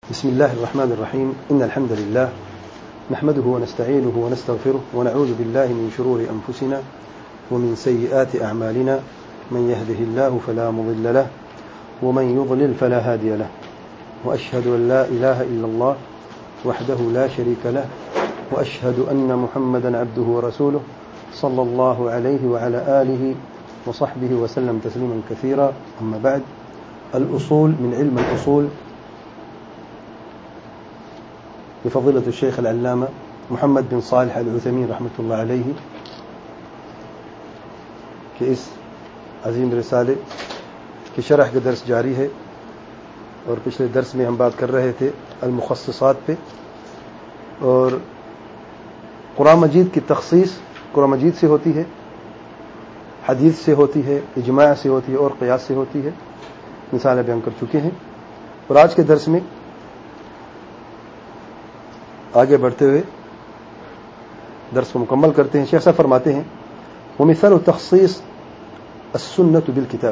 بسم الله الرحمن الرحيم. إن الحمد لله نحمده ونستعينه ونستغفره ونعوذ بالله من شرور أنفسنا ومن سيئات أعمالنا. من يهده الله فلا مضل له ومن يضلل فلا هادي له. وأشهد أن لا إله إلا الله وحده لا شريك له وأشهد أن محمدا عبده ورسوله صلى الله عليه وعلى آله وصحبه وسلم تسليما كثيرا. أما بعد، الأصول من علم الأصول لفضيلة الشيخ العلامة محمد بن صالح العثيمين رحمة الله علیہ کہ اس عظیم رسالے کی شرح کا درس جاری ہے، اور پچھلے درس میں ہم بات کر رہے تھے المخصصات پہ، اور قرآن مجید کی تخصیص قرآن مجید سے ہوتی ہے، حدیث سے ہوتی ہے، اجماع سے ہوتی ہے اور قیاس سے ہوتی ہے. مثالیں بیان کر چکے ہیں، اور آج کے درس میں آگے بڑھتے ہوئے درس کو مکمل کرتے ہیں. شیخ صاحب فرماتے ہیں ومثال تخصیص السنة بالکتاب.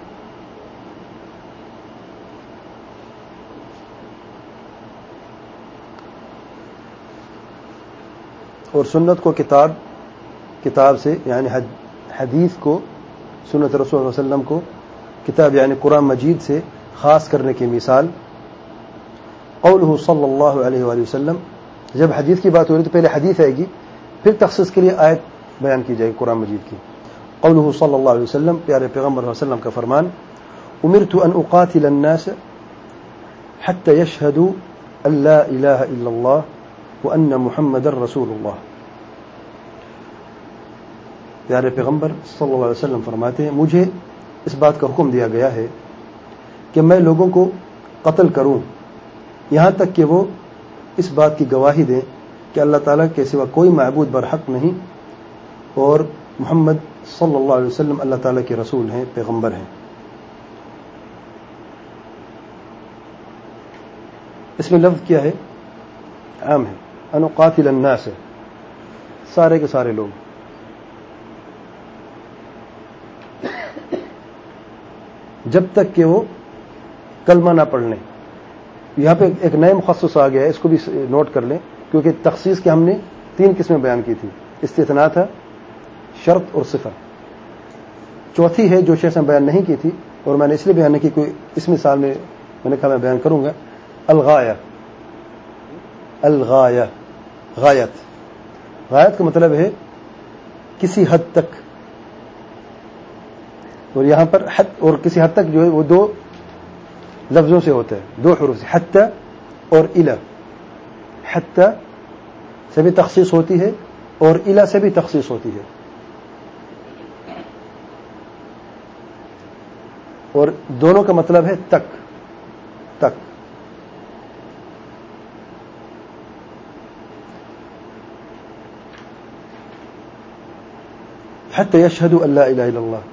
اور سنت کو کتاب سے یعنی حدیث کو، سنت رسول اللہ علیہ وسلم کو کتاب یعنی قرآن مجید سے خاص کرنے کی مثال قولہ صلی اللہ علیہ وآلہ وسلم. جب حدیث کی بات ہو رہی تو پہلے حدیث آئے گی، پھر تخصیص کے لیے آیت بیان کی جائے گی قرآن مجید کی. قولہ صلی اللہ علیہ وسلم، پیارے پیغمبر صلی اللہ علیہ وسلم کا فرمان، امرت ان اقاتل الناس حتى يشهدوا ان لا الہ الا اللہ وان محمد رسول اللہ. پیارے پیغمبر صلی اللہ علیہ وسلم فرماتے ہیں مجھے اس بات کا حکم دیا گیا ہے کہ میں لوگوں کو قتل کروں یہاں تک کہ وہ اس بات کی گواہی دیں کہ اللہ تعالیٰ کے سوا کوئی معبود برحق نہیں، اور محمد صلی اللہ علیہ وسلم اللہ تعالیٰ کے رسول ہیں، پیغمبر ہیں. اس میں لفظ کیا ہے؟ عام ہے. ان قاتل الناس، سارے کے سارے لوگ. جب تک کہ وہ کلمہ نہ پڑھ لیں. یہاں پہ ایک نئے مخصص آ گیا ہے، اس کو بھی نوٹ کر لیں، کیونکہ تخصیص کی ہم نے 3 قسمیں بیان کی تھی. استثناء تھا، شرط اور صفت. چوتھی ہے جو شیخ نے بیان نہیں کی تھی، اور میں نے اس لیے بیان نہیں کی کوئی اس مثال میں نے کہا میں بیان کروں گا. الغایہ. غایت کا مطلب ہے کسی حد تک، اور یہاں پر حد اور کسی حد تک جو ہے وہ 2 لفظوں سے ہوتا ہے، 2 حروف سے، حتی اور الی. حتی سے بھی تخصیص ہوتی ہے اور الی سے بھی تخصیص ہوتی ہے، اور دونوں کا مطلب ہے تک. حتی یشہدوا ان لا الہ الا اللہ.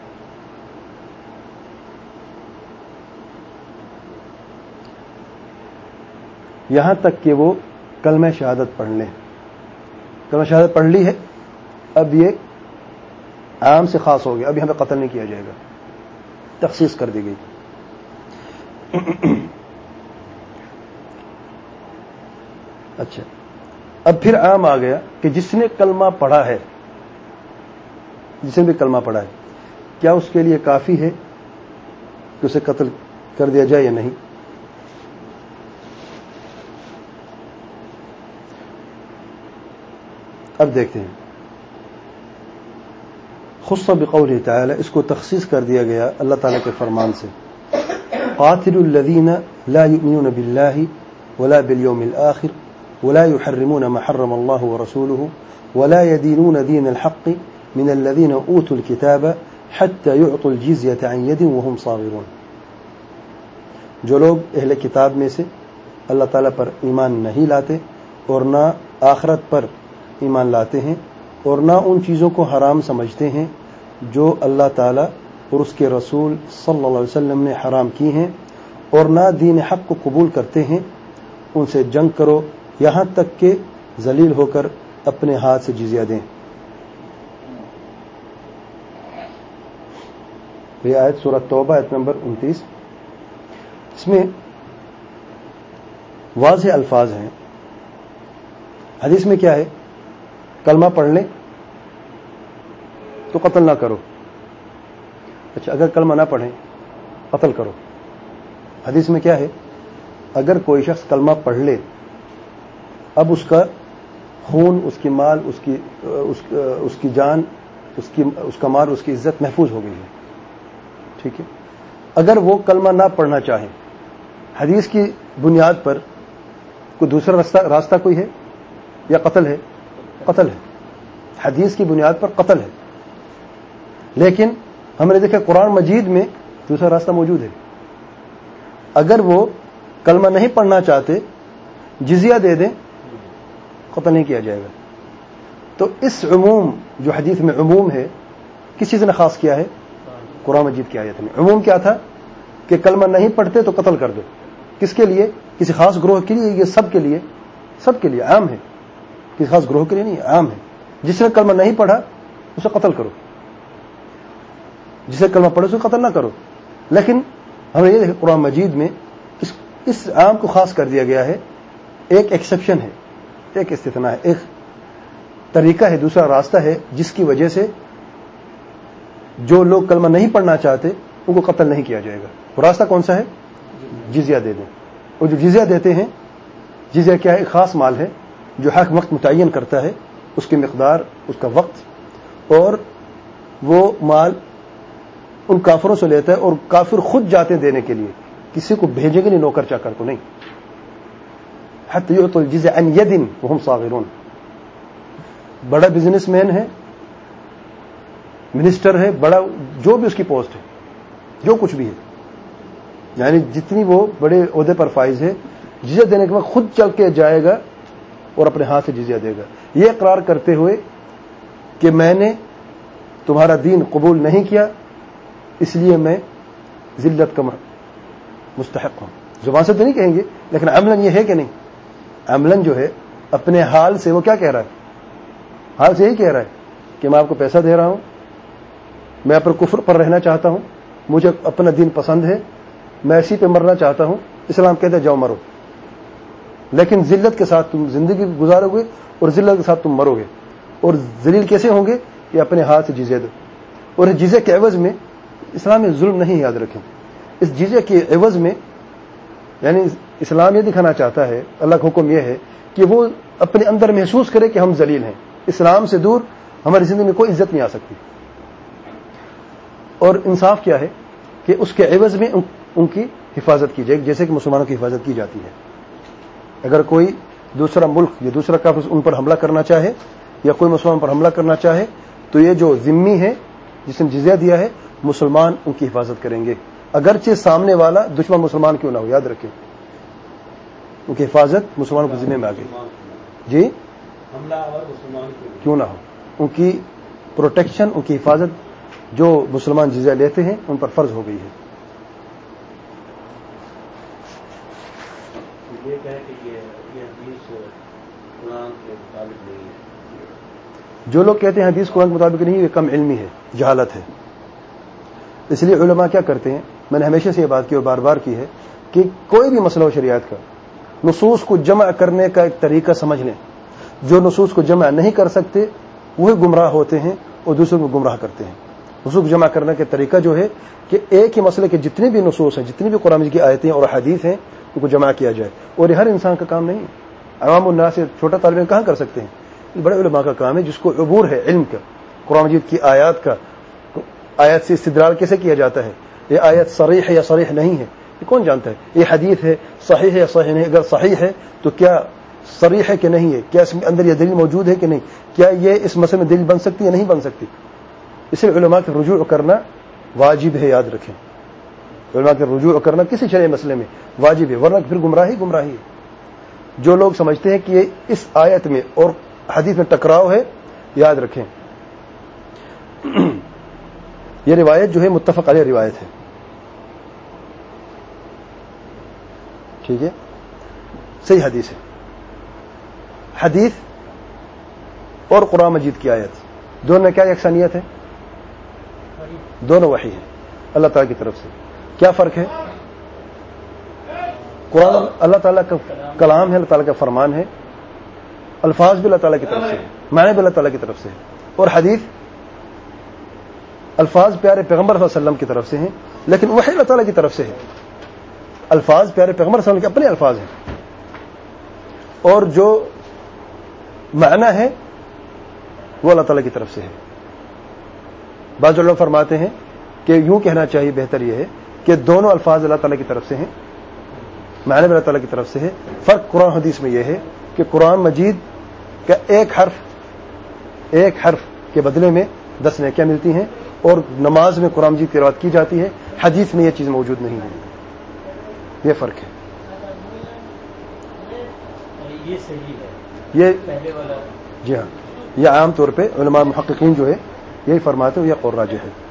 یہاں تک کہ وہ کلمہ شہادت پڑھ لیں. کلمہ شہادت پڑھ لی ہے، اب یہ عام سے خاص ہو گیا، اب یہاں پہ قتل نہیں کیا جائے گا، تخصیص کر دی گئی. اچھا، اب پھر عام آ گیا کہ جس نے کلمہ پڑھا ہے، جس نے بھی کلمہ پڑھا ہے، کیا اس کے لیے کافی ہے کہ اسے قتل کر دیا جائے یا نہیں؟ اب دیکھتے ہیں. خص بقوله تعالی، اس کو تخصیص کر دیا گیا اللہ تعالیٰ کے فرمان سے. قاتلوا الذین لا یؤمنون باللہ ولا بالیوم الآخر ولا يحرمون ما حرم اللہ ورسولہ ولا يدینون دین الحق من الذین اوتوا الکتاب حتى يعطوا الجزیة عن ید وهم صاغرون. جو لوگ اہل کتاب میں سے اللہ تعالیٰ پر ایمان نہیں لاتے اور نہ آخرت پر ایمان لاتے ہیں، اور نہ ان چیزوں کو حرام سمجھتے ہیں جو اللہ تعالیٰ اور اس کے رسول صلی اللہ علیہ وسلم نے حرام کی ہیں، اور نہ دین حق کو قبول کرتے ہیں، ان سے جنگ کرو یہاں تک کہ ذلیل ہو کر اپنے ہاتھ سے جزیہ دیں. یہ آیت سورہ توبہ آیت نمبر 29. اس میں واضح الفاظ ہیں. حدیث میں کیا ہے؟ کلمہ پڑھ لیں تو قتل نہ کرو. اچھا اگر کلمہ نہ پڑھیں قتل کرو. حدیث میں کیا ہے؟ اگر کوئی شخص کلمہ پڑھ لے اب اس کا خون، اس کی مال، اس کی جان، اس کا مال، اس کی عزت محفوظ ہو گئی ہے. ٹھیک ہے. اگر وہ کلمہ نہ پڑھنا چاہیں، حدیث کی بنیاد پر کوئی دوسرا راستہ کوئی ہے یا قتل ہے؟ قتل ہے. حدیث کی بنیاد پر قتل ہے. لیکن ہم نے دیکھا قرآن مجید میں دوسرا راستہ موجود ہے. اگر وہ کلمہ نہیں پڑھنا چاہتے، جزیہ دے دیں، قتل نہیں کیا جائے گا. تو اس عموم جو حدیث میں عموم ہے کس چیز نے خاص کیا ہے؟ قرآن مجید کی آیت میں. عموم کیا تھا کہ کلمہ نہیں پڑھتے تو قتل کر دو. کس کے لیے؟ کسی خاص گروہ کے لیے؟ یہ سب کے لیے، سب کے لیے عام ہے. کسی خاص گروہ کے لیے نہیں، عام ہے. جس نے کلمہ نہیں پڑھا اسے قتل کرو، جسے کلمہ پڑھو اسے قتل نہ کرو. لیکن ہمیں یہ دیکھیں قرآن مجید میں اس عام کو خاص کر دیا گیا ہے. ایک ایکسیپشن ہے، ایک استثناء ہے، ایک طریقہ ہے، دوسرا راستہ ہے جس کی وجہ سے جو لوگ کلمہ نہیں پڑھنا چاہتے ان کو قتل نہیں کیا جائے گا. وہ راستہ کون سا ہے؟ جزیہ دے دیں. اور جو جزیہ دیتے ہیں، جزیہ کیا ہے؟ ایک خاص مال ہے جو حق وقت متعین کرتا ہے، اس کی مقدار، اس کا وقت، اور وہ مال ان کافروں سے لیتا ہے اور کافر خود جاتے دینے کے لیے، کسی کو بھیجیں گے نہیں، نوکر چاکر کو نہیں. حتی یعطوا الجزیہ عن ید وہم صاغرون. بڑا بزنس مین ہے، منسٹر ہے، بڑا جو بھی اس کی پوسٹ ہے، جو کچھ بھی ہے، یعنی جتنی وہ بڑے عہدے پر فائز ہے، جزیہ دینے کے بعد خود چل کے جائے گا اور اپنے ہاتھ سے جزیہ دے گا، یہ اقرار کرتے ہوئے کہ میں نے تمہارا دین قبول نہیں کیا اس لیے میں ذلت کا مستحق ہوں. زبان سے تو نہیں کہیں گے لیکن عملاً یہ ہے کہ نہیں؟ عملاً جو ہے اپنے حال سے وہ کیا کہہ رہا ہے؟ حال سے یہی کہہ رہا ہے کہ میں آپ کو پیسہ دے رہا ہوں، میں اپنے کفر پر رہنا چاہتا ہوں، مجھے اپنا دین پسند ہے، میں اسی پہ مرنا چاہتا ہوں. اسلام کہتا ہے جاؤ مرو، لیکن ذلت کے ساتھ تم زندگی گزارو گے اور ذلت کے ساتھ تم مرو گے. اور ذلیل کیسے ہوں گے؟ کہ اپنے ہاتھ سے جزیہ دو. اور اس جزیہ کے عوض میں اسلام میں ظلم نہیں، یاد رکھیں. اس جزیہ کے عوض میں یعنی اسلام یہ دکھانا چاہتا ہے، اللہ کا حکم یہ ہے کہ وہ اپنے اندر محسوس کرے کہ ہم ذلیل ہیں، اسلام سے دور ہماری زندگی میں کوئی عزت نہیں آ سکتی. اور انصاف کیا ہے کہ اس کے عوض میں ان کی حفاظت کی جائے، جیسے کہ مسلمانوں کی حفاظت کی جاتی ہے. اگر کوئی دوسرا ملک یا دوسرا کافر ان پر حملہ کرنا چاہے یا کوئی مسلمان پر حملہ کرنا چاہے تو یہ جو ذمہ ہے جس نے جزیہ دیا ہے، مسلمان ان کی حفاظت کریں گے، اگرچہ سامنے والا دشمن مسلمان کیوں نہ ہو. یاد رکھیں ان کی حفاظت مسلمانوں کے ذمہ میں آ گئی. جی حملہ اور مسلمان کیوں نہ ہو، ان کی پروٹیکشن، ان کی حفاظت جو مسلمان جزیہ لیتے ہیں ان پر فرض ہو گئی ہے. یہ کہے کہ یہ حدیث قرآن کے مطابق نہیں ہے. جو لوگ کہتے ہیں حدیث قرآن کے مطابق نہیں، یہ کم علمی ہے، جہالت ہے. اس لیے علماء کیا کرتے ہیں، میں نے ہمیشہ سے یہ بات کی اور بار بار کی ہے کہ کوئی بھی مسئلہ ہو شریعت کا، نصوص کو جمع کرنے کا ایک طریقہ سمجھ لیں. جو نصوص کو جمع نہیں کر سکتے وہی گمراہ ہوتے ہیں اور دوسروں کو گمراہ کرتے ہیں. نصوص کو جمع کرنے کا طریقہ جو ہے کہ ایک ہی مسئلے کے جتنے بھی نصوص ہیں، جتنی بھی قرآن کی آیتیں اور حدیث ہیں، ان کو جمع کیا جائے. اور یہ ہر انسان کا کام نہیں ہے. عوام الناس سے چھوٹا طالب علم کہاں کر سکتے ہیں؟ یہ بڑے علماء کا کام ہے جس کو عبور ہے علم کا، قرآن مجید کی آیات کا. آیت سے استدلال کیسے کیا جاتا ہے، یہ آیت صریح ہے یا صریح نہیں ہے، یہ کون جانتا ہے؟ یہ حدیث ہے صحیح ہے یا صحیح نہیں؟ اگر صحیح ہے تو کیا صریح ہے کہ نہیں ہے؟ کیا اس کے اندر یہ دلیل موجود ہے کہ نہیں؟ کیا یہ اس مسئلے میں دلیل بن سکتی ہے یا نہیں بن سکتی؟ اس لیے علماء کے رجوع کرنا واجب ہے. یاد رکھیں علماء کے رجوع کرنا کسی شرعی مسئلے میں واجب ہے، ورنہ پھر گمراہی ہے. جو لوگ سمجھتے ہیں کہ یہ اس آیت میں اور حدیث میں ٹکراؤ ہے، یاد رکھیں یہ روایت جو ہے متفق علیہ روایت ہے. ٹھیک ہے، صحیح حدیث ہے. حدیث اور قرآن مجید کی آیت دونوں میں کیا یکسانیت ہے؟ دونوں وحی ہے اللہ تعالی کی طرف سے. کیا فرق ہے؟ قرآن اللہ تعالیٰ کا کلام ہے, اللہ تعالیٰ کا فرمان ہے, الفاظ بھی اللہ تعالیٰ کی طرف سے ہے, معنی بھی اللہ تعالیٰ کی طرف سے ہے, اور حدیث الفاظ پیارے پیغمبر صلی اللہ علیہ وسلم کی طرف سے ہیں, لیکن وحی اللہ تعالیٰ کی طرف سے ہے. الفاظ پیارے پیغمبر صلی اللہ علیہ وسلم کے اپنے الفاظ ہیں, اور جو معنی ہے وہ اللہ تعالیٰ کی طرف سے ہے. بعض لوگ فرماتے ہیں کہ یوں کہنا چاہیے, بہتر یہ ہے کہ دونوں الفاظ اللہ تعالیٰ کی طرف سے ہیں, معنی بھی اللہ تعالیٰ کی طرف سے ہے. فرق قرآن حدیث میں یہ ہے کہ قرآن مجید کا ایک حرف کے بدلے میں 10 نیکیاں ملتی ہیں, اور نماز میں قرآن مجید کی تلاوت کی جاتی ہے. حدیث میں یہ چیز موجود نہیں ہے. یہ فرق ہے. یہ صحیح ہے, یہ پہلے والا جی ہاں, یہ عام طور پہ علماء محققین جو ہے یہی فرماتے ہیں, یہ قول راجح ہے.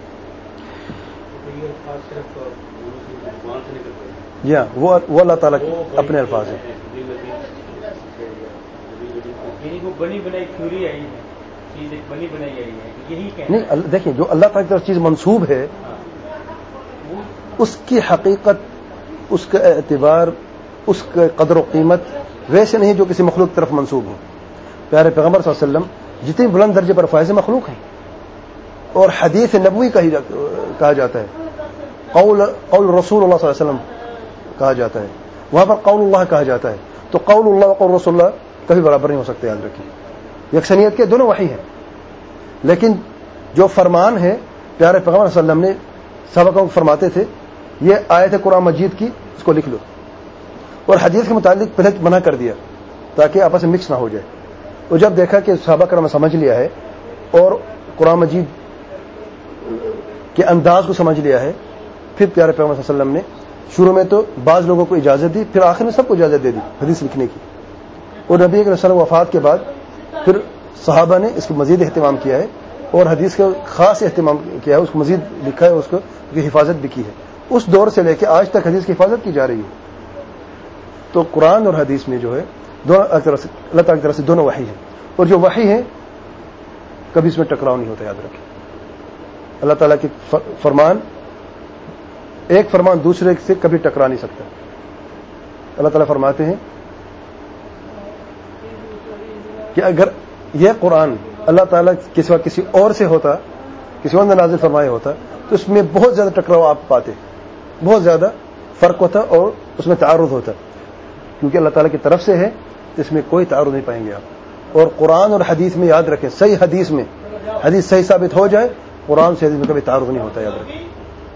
یہ خاص صرف زبان سے نکلتے ہیں. جی ہاں, وہ اللہ تعالیٰ کے اپنے الفاظ ہیں. یعنی وہ بنی بنائی تھیوری آئی ہے, چیز ایک بنی بنائی آئی ہے, یہی کہنا نہیں, دیکھیں جو اللہ تعالیٰ کی طرف چیز منسوب ہے اس کی حقیقت, اس کا اعتبار, اس کا قدر و قیمت ویسے نہیں جو کسی مخلوق کی طرف منسوب ہو. پیارے پیغمبر صلی اللہ علیہ وسلم جتنی بلند درجے پر فائز مخلوق ہیں, اور حدیث نبوی کہا جاتا ہے, قول رسول اللہ صلی اللہ علیہ وسلم کہا جاتا ہے, وہاں پر قول اللہ کہا جاتا ہے. تو قول اللہ اور قول رسول اللہ کبھی برابر نہیں ہو سکتے, یاد رکھیے. یکسانیت کے دونوں وحی ہیں, لیکن جو فرمان ہے پیارے پیغمبر صلی اللہ علیہ وسلم نے صحابہ کو فرماتے تھے یہ آیت قرآن مجید کی, اس کو لکھ لو, اور حدیث کے متعلق پہلے منع کر دیا تاکہ آپس میں مکس نہ ہو جائے. اور جب دیکھا کہ صحابہ کرام سمجھ لیا ہے اور قرآن مجید کے انداز کو سمجھ لیا ہے, پھر پیارے پیغمبر صلی اللہ علیہ وسلم نے شروع میں تو بعض لوگوں کو اجازت دی, پھر آخر میں سب کو اجازت دے دی حدیث لکھنے کی. اور نبی کریم صلی اللہ علیہ وسلم وفات کے بعد پھر صحابہ نے اس کو مزید اہتمام کیا ہے, اور حدیث کا خاص اہتمام کیا ہے, اس کو مزید لکھا ہے, اس کو حفاظت بھی کی ہے. اس دور سے لے کے آج تک حدیث کی حفاظت کی جا رہی ہے. تو قرآن اور حدیث میں جو ہے دونوں اللہ تعالیٰ کی طرف سے دونوں وحی ہیں, اور جو وحی ہے کبھی اس میں ٹکراؤ نہیں ہوتا, یاد رکھیں. اللہ تعالیٰ کے فرمان, ایک فرمان دوسرے سے کبھی ٹکرا نہیں سکتا. اللہ تعالیٰ فرماتے ہیں کہ اگر یہ قرآن اللہ تعالیٰ کے سوا کسی اور سے ہوتا, کسی اور نے نازل فرمایا ہوتا, تو اس میں بہت زیادہ ٹکراؤ آپ پاتے, بہت زیادہ فرق ہوتا اور اس میں تعارض ہوتا. کیونکہ اللہ تعالیٰ کی طرف سے ہے تو اس میں کوئی تعارض نہیں پائیں گے آپ. اور قرآن اور حدیث میں یاد رکھیں, صحیح حدیث میں حدیث صحیح ثابت ہو جائے, قرآن سے حدیث میں کبھی تعارض نہیں ہوتا, یاد رکھیں.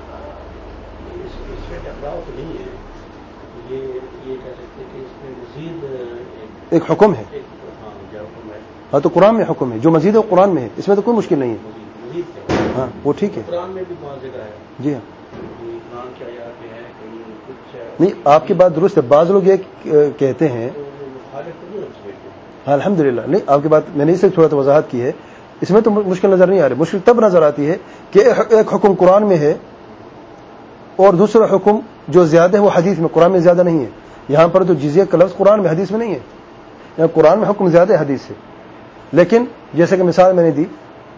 ایک حکم ہے, ہاں تو قرآن میں حکم ہے, جو مزید ہے قرآن میں ہے, اس میں تو کوئی مشکل نہیں ہے. ہاں وہ ٹھیک ہے. قرآن میں بھی بہت جگہ ہے. جی ہاں, قرآن کی آیات میں ہے, کہیں کچھ نہیں آپ کی بات درست ہے. بعض لوگ یہ کہتے ہیں, الحمدللہ, نہیں آپ کی بات میں نے اس سے تھوڑا تو وضاحت کی ہے, اس میں تو مشکل نظر نہیں آ رہی. مشکل تب نظر آتی ہے کہ ایک حکم قرآن میں ہے اور دوسرا حکم جو زیادہ ہے وہ حدیث میں, قرآن میں زیادہ نہیں ہے. یہاں پر تو جزیہ کا لفظ قرآن میں, حدیث میں نہیں ہے. یہاں قرآن میں حکم زیادہ ہے حدیث سے, لیکن جیسے کہ مثال میں نے دی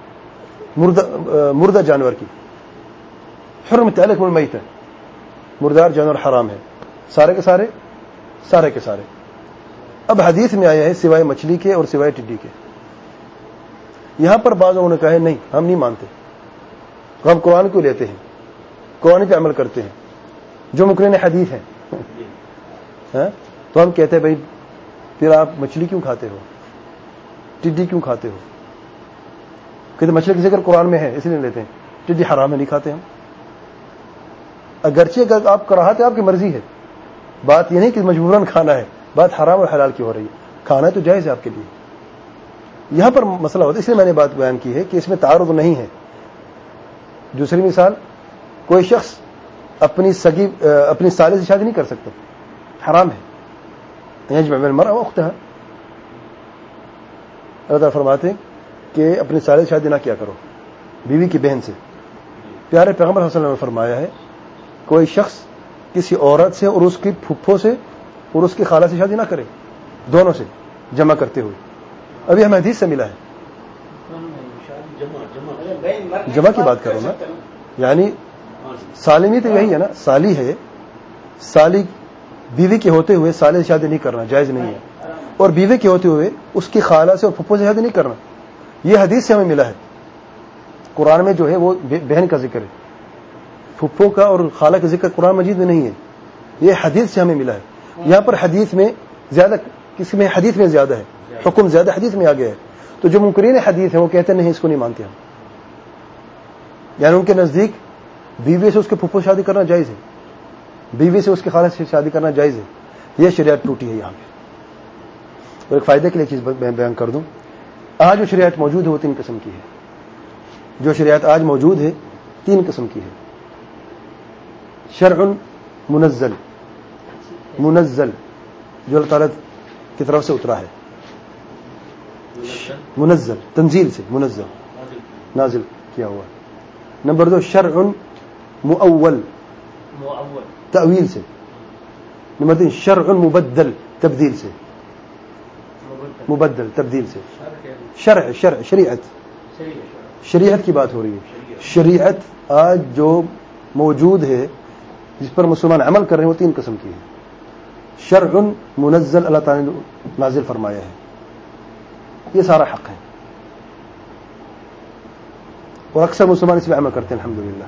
مردہ جانور کی, حرمت علیکم المیتۃ, مردار جانور حرام ہے, سارے کے سارے. اب حدیث میں آیا ہے سوائے مچھلی کے اور سوائے ٹڈی کے. یہاں پر بعض لوگوں نے کہا ہے نہیں, ہم نہیں مانتے, ہم قرآن کو لیتے ہیں, قرآن پہ عمل کرتے ہیں جو مقرن حدیث ہے. تو ہم کہتے ہیں بھائی پھر آپ مچھلی کیوں کھاتے ہو, ٹڈی کیوں کھاتے ہو؟ کہتے مچھلی کی ذکر قرآن میں ہے اس لیے لیتے ہیں, ٹڈی حرام ہے نہیں کھاتے ہم. اگرچہ اگر آپ کراہت ہے, آپ کی مرضی ہے, بات یہ نہیں کہ مجبوراً کھانا ہے, بات حرام اور حلال کی ہو رہی ہے. کھانا تو جائز ہے آپ کے لیے. یہاں پر مسئلہ ہوتا ہے, اس لیے میں نے بات بیان کی ہے کہ اس میں تعارض نہیں ہے. دوسری مثال, کوئی شخص اپنی سالے سے شادی نہیں کر سکتا, حرام ہے. یجمع بین المرأة واختها, اللہ تعالیٰ فرماتے ہیں کہ اپنی سالے سے شادی نہ کیا کرو, بیوی کی بہن سے. پیارے پیغمبر صلی اللہ علیہ وسلم نے فرمایا ہے کوئی شخص کسی عورت سے اور اس کی پھپھو سے اور اس کی خالہ سے شادی نہ کرے, دونوں سے جمع کرتے ہوئے. ابھی ہمیں حدیث سے ملا ہے, جمع کی بات کرو نا, یعنی سالمی تو یہی ہے نا, سالی ہے, سالی بیوی کے ہوتے ہوئے سالے سے شادی نہیں کرنا جائز نہیں ہے, اور بیوی کے ہوتے ہوئے اس کی خالہ سے اور پھپھو سے شادی نہیں کرنا. یہ حدیث سے ہمیں ملا ہے. قرآن میں جو ہے وہ بہن کا ذکر ہے, پھپھو کا اور خالہ کا ذکر قرآن مجید میں نہیں ہے, یہ حدیث سے ہمیں ملا ہے. یہاں پر حدیث میں زیادہ, کس میں حدیث میں زیادہ ہے, حکم زیادہ حدیث میں آ گیا ہے. تو جو منکرین حدیث ہیں وہ کہتے نہیں اس کو نہیں مانتے ہم, یعنی ان کے نزدیک بیوی سے اس کے پھپھو سے شادی کرنا جائز ہے, بیوی سے اس کی خالہ سے شادی کرنا جائز ہے. یہ شریعت ٹوٹی ہے یہاں پہ. اور ایک فائدے کے لیے چیز بیان کر دوں, آج جو شریعت موجود ہے وہ 3 قسم کی ہے. جو شریعت آج موجود ہے 3 قسم کی ہے. شرع منزل, منزل جو اللہ تعالیٰ کی طرف سے اترا ہے, منزل تنزیل سے, منزل نازل کیا ہوا. نمبر 2 شرع مؤول, تأویل سے. نمبر 3 شرع مبدل, تبدیل سے, مبدل تبدیل سے. شرع شریعت, شریعت کی بات ہو رہی ہے. شریعت آج جو موجود ہے جس پر مسلمان عمل کر رہے ہیں وہ 3 قسم کی ہے. شرع منزل, اللہ تعالی نے نازل فرمایا ہے, یہ سارا حق ہے, اور اکثر مسلمان اس پہ عمل کرتے ہیں الحمدللہ.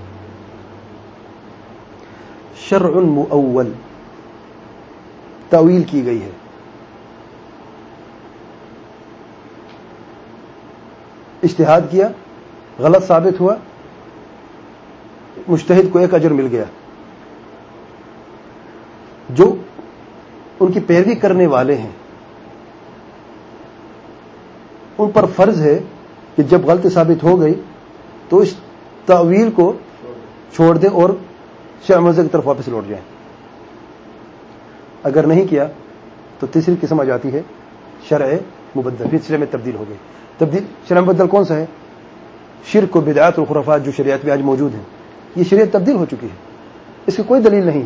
شرع مؤول, تأویل کی گئی ہے. اجتہاد کیا, غلط ثابت ہوا, مجتہد کو 1 اجر مل گیا. جو ان کی پیروی کرنے والے ہیں ان پر فرض ہے کہ جب غلطی ثابت ہو گئی تو اس تأویل کو چھوڑ دیں اور شرع منزل کی طرف واپس لوٹ جائیں. اگر نہیں کیا تو تیسری قسم آ جاتی ہے شرع مبدل, پھر شرع میں تبدیل ہو گئی. تبدیل شرع مبدل کون سا ہے؟ شرک و بدعات اور خرافات جو شریعت میں آج موجود ہیں, یہ شریعت تبدیل ہو چکی ہے, اس کی کوئی دلیل نہیں ہے.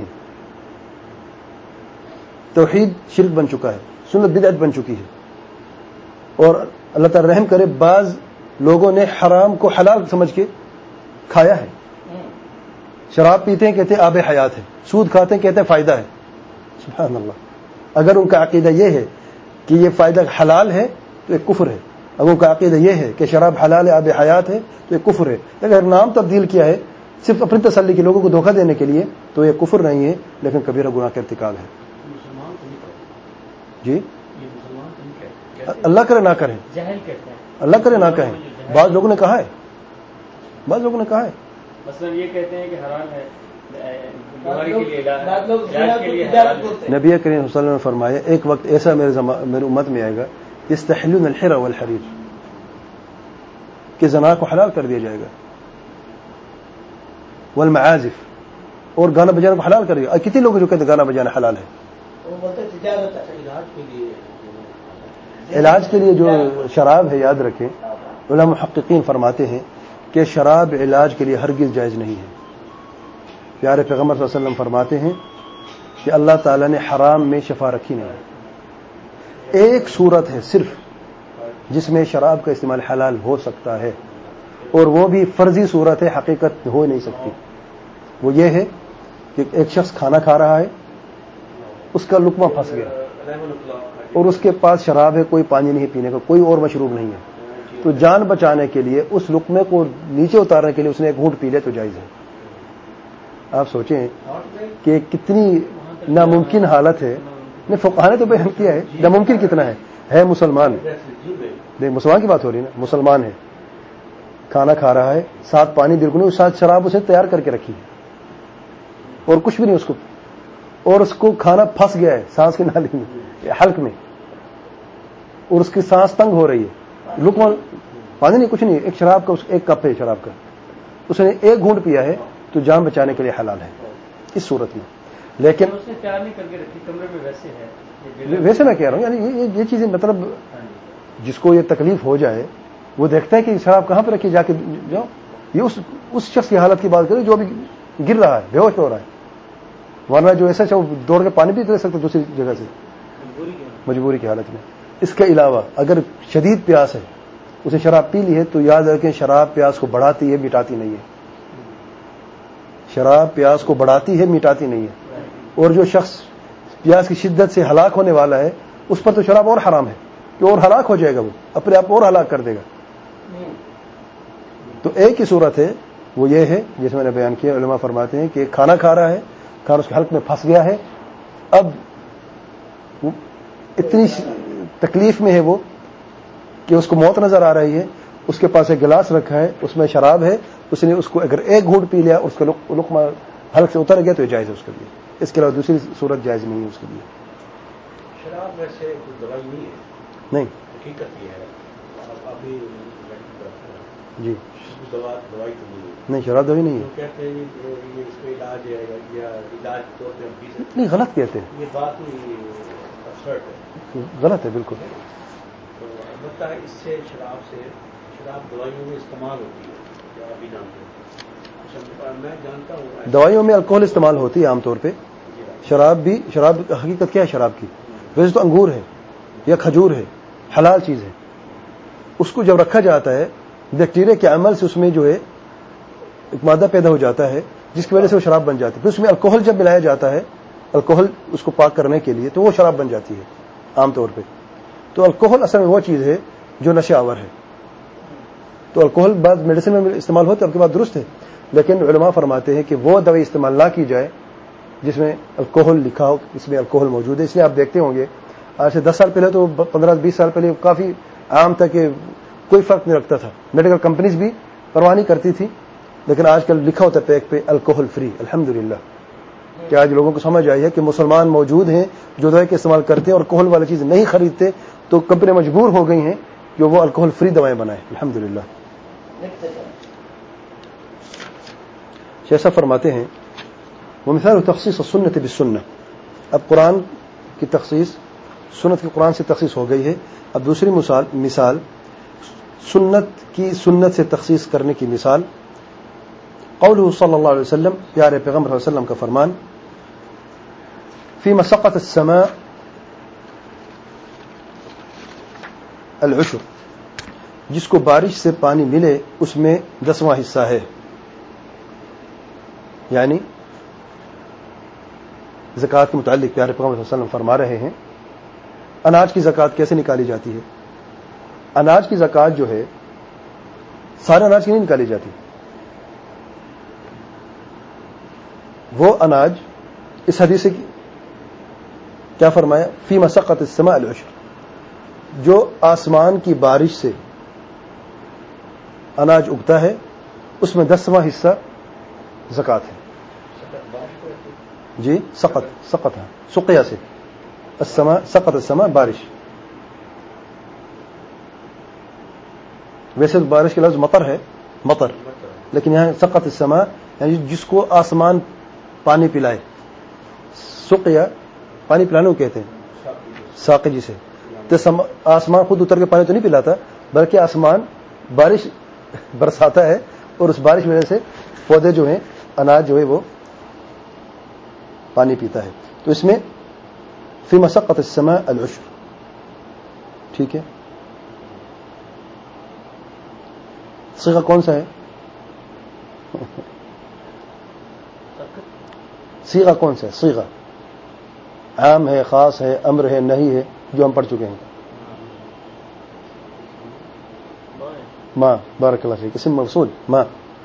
توحید شرک بن چکا ہے, سنت بدعت بن چکی ہے. اور اللہ تعالی رحم کرے, بعض لوگوں نے حرام کو حلال سمجھ کے کھایا ہے. شراب پیتے ہیں کہتے ہیں آب حیات ہے, سود کھاتے ہیں کہتے ہیں فائدہ ہے. سبحان اللہ. اگر ان کا عقیدہ یہ ہے کہ یہ فائدہ حلال ہے تو ایک کفر ہے. اگر ان کا عقیدہ یہ ہے کہ شراب حلال ہے, آب حیات ہے, تو ایک کفر ہے. اگر نام تبدیل کیا ہے صرف اپنی تسلی کے لوگوں کو دھوکہ دینے کے لیے تو یہ کفر نہیں ہے, لیکن کبیرہ گناہ کا ارتکاب ہے. جی اللہ کرے نہ کریں, اللہ کرے نہ کہیں. بعض لوگوں نے کہا ہے, بعض لوگوں نے کہا ہے مثلا یہ کہتے ہیں کہ حرام ہے, نبی کریم صلی اللہ علیہ وسلم نے فرمایا ایک وقت ایسا میری امت میں آئے گا یستحلون الحر والحریر, کہ زنا کو حلال کر دیا جائے گا, والمعازف, اور گانا بجانا کو حلال کر دیا. اور کتنے لوگ جو کہتے ہیں گانا بجانا حلال ہے, علاج کے لیے جو شراب ہے, یاد رکھیں علماء محققین فرماتے ہیں کہ شراب علاج کے لیے ہرگز جائز نہیں ہے. پیارے پیغمبر صلی اللہ علیہ وسلم فرماتے ہیں کہ اللہ تعالیٰ نے حرام میں شفا رکھی نہیں ہے. ایک صورت ہے صرف جس میں شراب کا استعمال حلال ہو سکتا ہے, اور وہ بھی فرضی صورت ہے, حقیقت ہو نہیں سکتی. وہ یہ ہے کہ ایک شخص کھانا کھا رہا ہے, اس کا لقمہ پھنس گیا اور اس کے پاس شراب ہے, کوئی پانی نہیں پینے کا, کوئی اور مشروب نہیں ہے, تو جان بچانے کے لیے اس لقمے کو نیچے اتارنے کے لیے اس نے ایک گھونٹ پی لیا تو جائز ہے. آپ سوچیں کہ کتنی ناممکن حالت ہے. فقہاء نے تو بیان کیا ہے ناممکن کتنا ہے مسلمان, دیکھ مسلمان کی بات ہو رہی ہے نا, مسلمان ہے, کھانا کھا رہا ہے, ساتھ پانی بالکل نہیں, ساتھ شراب اسے تیار کر کے رکھی ہے اور کچھ بھی نہیں اس کو, اور اس کو کھانا پھنس گیا ہے سانس کی نالی میں, حلق میں, اور اس کی سانس تنگ ہو رہی ہے. لقمہ پانی نہیں, کچھ نہیں, ایک شراب کا, ایک کپ ہے شراب کا, اس نے ایک گھونٹ پیا ہے تو جان بچانے کے لیے حلال ہے اس صورت میں. لیکن اس نے تیار نہیں کر کے رکھی, کمرے میں ویسے ہے, ویسے میں کہہ رہا ہوں, یعنی یہ چیزیں مطلب جس کو یہ تکلیف ہو جائے وہ دیکھتا ہے کہ شراب کہاں پہ رکھی, جا کے جاؤ. یہ اس شخص کی حالت کی بات کرے جو ابھی گر رہا ہے, بے ہوش ہو رہا ہے, ورنہ جو ایسا چاہو دوڑ کے پانی بھی دے سکتا دوسری جگہ سے, مجبوری کی حالت میں. اس کے علاوہ اگر شدید پیاس ہے, اسے شراب پی لی ہے, تو یاد رکھیں شراب پیاس کو بڑھاتی ہے, مٹاتی نہیں ہے. شراب پیاس کو بڑھاتی ہے, مٹاتی نہیں ہے. اور جو شخص پیاس کی شدت سے ہلاک ہونے والا ہے اس پر تو شراب اور حرام ہے کہ اور ہلاک ہو جائے گا، وہ اپنے آپ اور ہلاک کر دے گا. تو ایک ہی صورت ہے وہ یہ ہے جس میں نے بیان کیا. علماء فرماتے ہیں کہ کھانا کھا رہا ہے، کھانا اس کے حلق میں پھنس گیا ہے، اب اتنی تکلیف میں ہے وہ کہ اس کو موت نظر آ رہی ہے، اس کے پاس ایک گلاس رکھا ہے اس میں شراب ہے، اس نے اس کو اگر ایک گھونٹ پی لیا اس کا لقمہ حلق سے اتر گیا تو یہ جائز ہے اس کے لیے. اس کے علاوہ دوسری صورت جائز نہیں ہے اس کے لیے. شراب ویسے کوئی دوائی نہیں ہے. نہیں حقیقت یہ ہے ابھی جی دوائی تو نہیں، شراب دوائی نہیں ہے. کہتے ہیں یہ اس کا علاج ہے یا علاج طور پہ ہم پی سکتے نہیں، غلط کہتے ہیں، یہ بات نہیں ابسرڈ ہے، غلط ہے بالکل. تو البتہ اس سے شراب دوائیوں میں استعمال ہوتی ہے کیا ابھی جانتے ہیں؟ میں جانتا ہوں دوائیوں میں الکوہل استعمال ہوتی ہے عام طور پہ. شراب حقیقت کیا ہے شراب کی؟ ویسے تو انگور ہے یا کھجور ہے، حلال چیز ہے. اس کو جب رکھا جاتا ہے بیکٹیریا کے عمل سے اس میں جو ہے ایک مادہ پیدا ہو جاتا ہے جس کی وجہ سے وہ شراب بن جاتی ہے. پھر اس میں الکوہل جب ملایا جاتا ہے، الکوہل اس کو پاک کرنے کے لیے، تو وہ شراب بن جاتی ہے عام طور پہ. تو الکوہل اصل میں وہ چیز ہے جو نشہ آور ہے. تو الکوہل بعض میڈیسن میں استعمال ہوتا ہے، اب کی بات درست ہے، لیکن علماء فرماتے ہیں کہ وہ دوائی استعمال نہ کی جائے جس میں الکوہل لکھا ہو، اس میں الکوہل موجود ہے. اس لیے آپ دیکھتے ہوں گے آج سے 10 سال پہلے تو 15-20 سال پہلے کافی عام تھا کہ کوئی فرق نہیں رکھتا تھا، میڈیکل کمپنیز بھی پرواہ نہیں کرتی تھی، لیکن آج کل لکھا ہوتا ہے پیک پہ الکوہل فری. الحمدللہ کہ آج لوگوں کو سمجھ آئی ہے کہ مسلمان موجود ہیں جو دوائی کا استعمال کرتے ہیں اور الکوہل والی چیز نہیں خریدتے، تو کمپنیاں مجبور ہو گئی ہیں کہ وہ الکوہل فری دوائیں بنائیں. الحمدللہ. جیسا فرماتے ہیں ومثال تخصیص السنة بالسنة. اب قرآن کی تخصیص سنت کی قرآن سے تخصیص ہو گئی ہے. اب دوسری مثال سنت کی سنت سے تخصیص کرنے کی مثال قوله صلی اللہ علیہ وسلم، پیارے پیغمبر صلی اللہ علیہ وسلم کا فرمان، فيما سقط السماء العشر، جس کو بارش سے پانی ملے اس میں 10واں حصہ ہے. یعنی زکوٰۃ کے متعلق پیارے پیغمبر صلی اللہ علیہ وسلم فرما رہے ہیں اناج کی زکوٰۃ کیسے نکالی جاتی ہے. اناج کی زکوٰۃ جو ہے سارے اناج کی نہیں نکالی جاتی. وہ اناج اس حدیث سے کیا فرمایا، فیما سقط السماء العشر، جو آسمان کی بارش سے اناج اگتا ہے اس میں 10واں حصہ زکوٰۃ ہے. جی سقط ہے، سقیا سے السماء، سقط السماء بارش. ویسے تو بارش کے لفظ مطر ہے، مطر، لیکن یہاں سقط السماء یعنی جس کو آسمان پانی پلائے. سقیا پانی پلانے کو کہتے ہیں ساقی جی سے. تو آسمان خود اتر کے پانی تو نہیں پلاتا بلکہ آسمان بارش برساتا ہے اور اس بارش کی وجہ سے پودے جو ہیں، اناج جو ہے وہ پانی پیتا ہے. تو اس میں فيما سقط السماء العشر. ٹھیک ہے. صیغہ کون سا ہے؟ صیغہ کون سا ہے؟ صیغہ عام ہے، خاص ہے، امر ہے، نہی ہے، جو ہم پڑھ چکے ہیں. ما، بارک اللہ فیک، اسم موصول ما.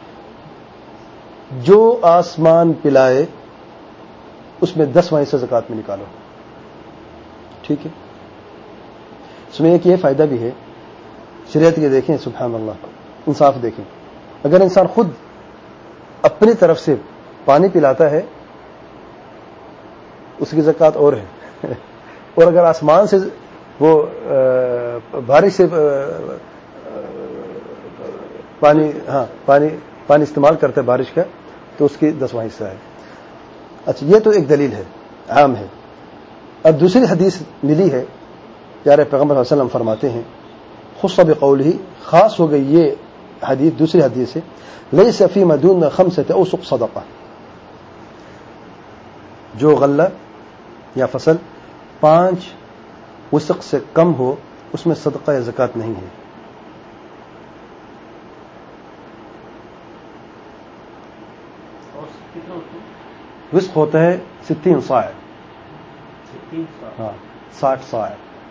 جو آسمان پلائے اس میں 10واں حصہ زکوٰۃ میں نکالو. ٹھیک ہے. اس میں ایک یہ فائدہ بھی ہے شریعت کے، دیکھیں سبحان اللہ، انصاف دیکھیں. اگر انسان خود اپنی طرف سے پانی پلاتا ہے اس کی زکوٰۃ اور ہے، اور اگر آسمان سے وہ بارش سے پانی استعمال کرتا ہے بارش کا تو اس کی 10واں حصہ ہے. اچھا، یہ تو ایک دلیل ہے، عام ہے. اب دوسری حدیث ملی ہے، پیارے پیغمبر صلی اللہ علیہ وسلم فرماتے ہیں خص بقولہ، خاص ہو گئی یہ حدیث دوسری حدیث سے، لیس فیما دون 5 اوسق صدقہ، جو غلہ یا فصل 5 وسق سے کم ہو اس میں صدقہ یا زکوٰۃ نہیں ہے. وسق ہوتا ہے 60 صاع، ہاں 60 صاع.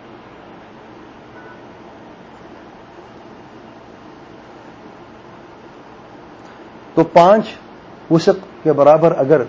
تو 5 وسق کے برابر اگر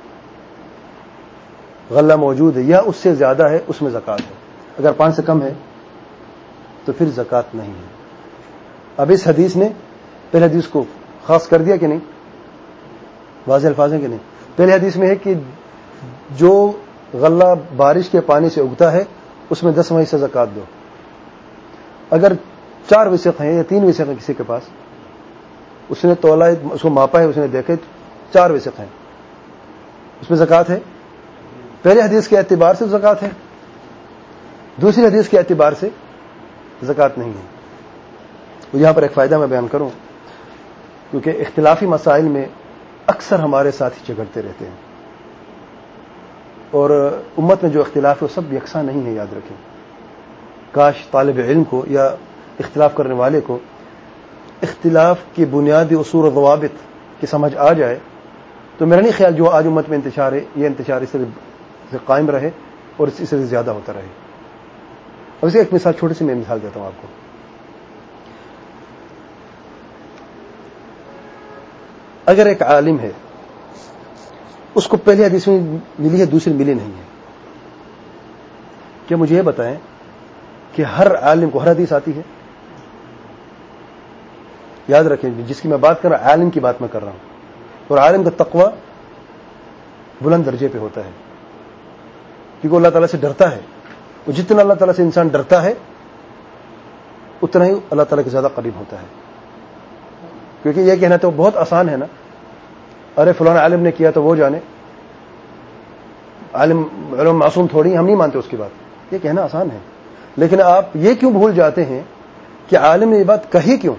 غلہ موجود ہے یا اس سے زیادہ ہے اس میں زکوٰۃ ہے. اگر 5 سے کم ہے تو پھر زکوٰۃ نہیں ہے. اب اس حدیث نے پہلے حدیث کو خاص کر دیا کہ نہیں؟ واضح الفاظ ہیں کہ نہیں؟ پہلے حدیث میں ہے کہ جو غلہ بارش کے پانی سے اگتا ہے اس میں 10واں حصہ زکوٰۃ دو. اگر 4 وسق ہیں یا 3 وسق ہیں کسی کے پاس، اس نے تولا، اس کو ماپا ہے، اس نے دیکھے 4 وسق ہیں، اس میں زکوٰۃ ہے. پہلے حدیث کے اعتبار سے زکوٰۃ ہے، دوسری حدیث کے اعتبار سے زکوٰۃ نہیں ہے. یہاں پر ایک فائدہ میں بیان کروں، کیونکہ اختلافی مسائل میں اکثر ہمارے ساتھی جھگڑتے رہتے ہیں، اور امت میں جو اختلاف ہے وہ سب یکساں نہیں ہے. یاد رکھیں، کاش طالب علم کو یا اختلاف کرنے والے کو اختلاف کی بنیادی اصول و ضوابط کی سمجھ آ جائے تو میرا نہیں خیال جو آج امت میں انتشار ہے یہ انتشار اس سے قائم رہے اور اس سے زیادہ ہوتا رہے. اور اسے ایک مثال، چھوٹی سی میں مثال دیتا ہوں آپ کو. اگر ایک عالم ہے، اس کو پہلی حدیث میں ملی ہے، دوسری ملی نہیں ہے، کیا مجھے یہ بتائیں کہ ہر عالم کو ہر حدیث آتی ہے؟ یاد رکھیں، جس کی میں بات کر رہا ہوں عالم کی بات میں کر رہا ہوں، اور عالم کا تقوی بلند درجے پہ ہوتا ہے، کیونکہ اللہ تعالیٰ سے ڈرتا ہے. اور جتنا اللہ تعالیٰ سے انسان ڈرتا ہے اتنا ہی اللہ تعالیٰ کے زیادہ قریب ہوتا ہے. کیونکہ یہ کہنا تو بہت آسان ہے نا، ارے فلانا عالم نے کیا تو وہ جانے، علم معصوم تھوڑی، ہم نہیں مانتے اس کی بات، یہ کہنا آسان ہے. لیکن آپ یہ کیوں بھول جاتے ہیں کہ عالم نے یہ بات کہی کیوں؟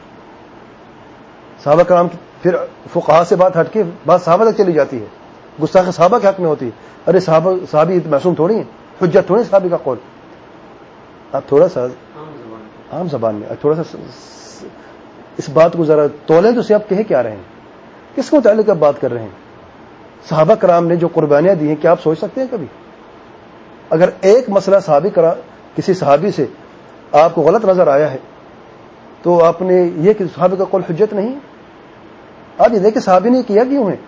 صحابہ کرام کی، پھر فقہا سے بات ہٹ کے بات صحابہ تک چلی جاتی ہے، گستاخ صحابہ کے حق میں ہوتی ہے. ارے صحابی معصوم تھوڑی ہیں، حجت تھوڑی صحابی کا قول. آپ تھوڑا سا عام زبان میں تھوڑا سا اس بات کو ذرا تولیں تو آپ کہہ کیا رہے ہیں، کس کو متعلق آپ بات کر رہے ہیں؟ صحابہ کرام نے جو قربانیاں دی ہیں کیا آپ سوچ سکتے ہیں کبھی؟ اگر ایک مسئلہ کسی صحابی سے آپ کو غلط نظر آیا ہے تو آپ نے یہ کہ صحابی کا قول حجت نہیں. آپ یہ دیکھیں صحابی نے کیا کیوں ہے.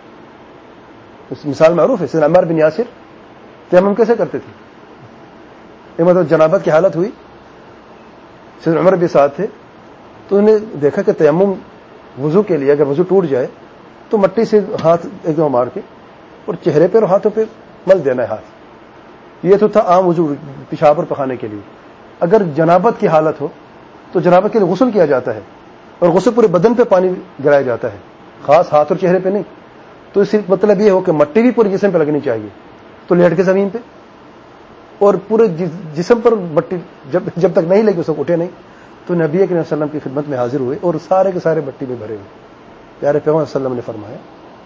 مثال معروف ہے، سیدنا عمار بن یاسر تیمم کیسے کرتے تھے؟ ایک مطلب جنابت کی حالت ہوئی، سیدنا عمر بھی ساتھ تھے، تو انہوں نے دیکھا کہ تیمم وضو کے لیے اگر وضو ٹوٹ جائے تو مٹی سے ہاتھ ایک دم مار کے اور چہرے پہ اور ہاتھوں پہ مل دینا ہے ہاتھ. یہ تو تھا عام وضو پیشاب اور پخانے کے لیے. اگر جنابت کی حالت ہو تو جنابت کے لیے غسل کیا جاتا ہے، اور غسل پورے بدن پہ پانی گرایا جاتا ہے، خاص ہاتھ اور چہرے پہ نہیں. تو اس کا مطلب یہ ہو کہ مٹی بھی پورے جسم پہ لگنی چاہیے. تو لیٹ کے زمین پہ اور پورے جسم پر مٹی جب تک نہیں لگی اس وقت اٹھے نہیں. تو نبی کریم صلی اللہ علیہ وسلم کی خدمت میں حاضر ہوئے اور سارے کے سارے مٹی میں بھرے ہوئے. پیارے پیغمبر صلی اللہ علیہ وسلم نے فرمایا،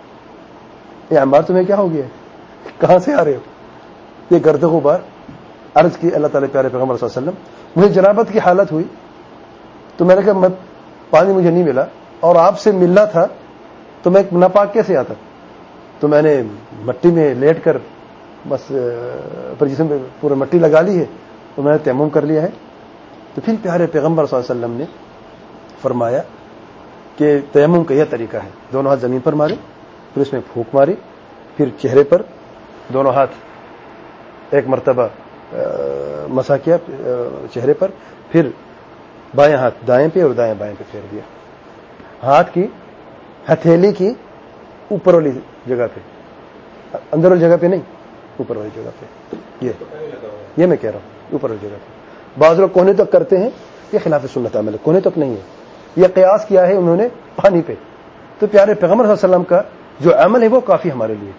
اے عمار تمہیں کیا ہو گیا ہے، کہاں سے آ رہے ہو؟ یہ گرد غبار. عرض کی اللہ تعالیٰ پیارے پیغمبر صلی اللہ علیہ وسلم، مجھے جنابت کی حالت ہوئی تو میں نے کہا پانی مجھے نہیں ملا اور آپ سے ملنا تھا تو میں ناپاک کیسے آتا؟ تو میں نے مٹی میں لیٹ کر بس پر جسم پہ پورے مٹی لگا لی ہے تو میں نے تیمم کر لیا ہے. تو پھر پیارے پیغمبر صلی اللہ علیہ وسلم نے فرمایا کہ تیمم کا یہ طریقہ ہے، دونوں ہاتھ زمین پر مارے، پھر اس میں پھونک ماری، پھر چہرے پر دونوں ہاتھ ایک مرتبہ مسح کیا چہرے پر، پھر بائیں ہاتھ دائیں پہ اور دائیں بائیں پہ پھیر دیا. ہاتھ کی ہتھیلی کی اوپر والی جگہ پہ، اندر والی جگہ پہ نہیں، اوپر والی جگہ پہ. یہ میں کہہ رہا ہوں اوپر والی جگہ پہ. بعض لوگ کونے تک کرتے ہیں، یہ خلاف سنت عمل ہے، کونے تک نہیں ہے. یہ قیاس کیا ہے انہوں نے پانی پہ. تو پیارے پیغمبر صلی اللہ علیہ وسلم کا جو عمل ہے وہ کافی ہمارے لیے.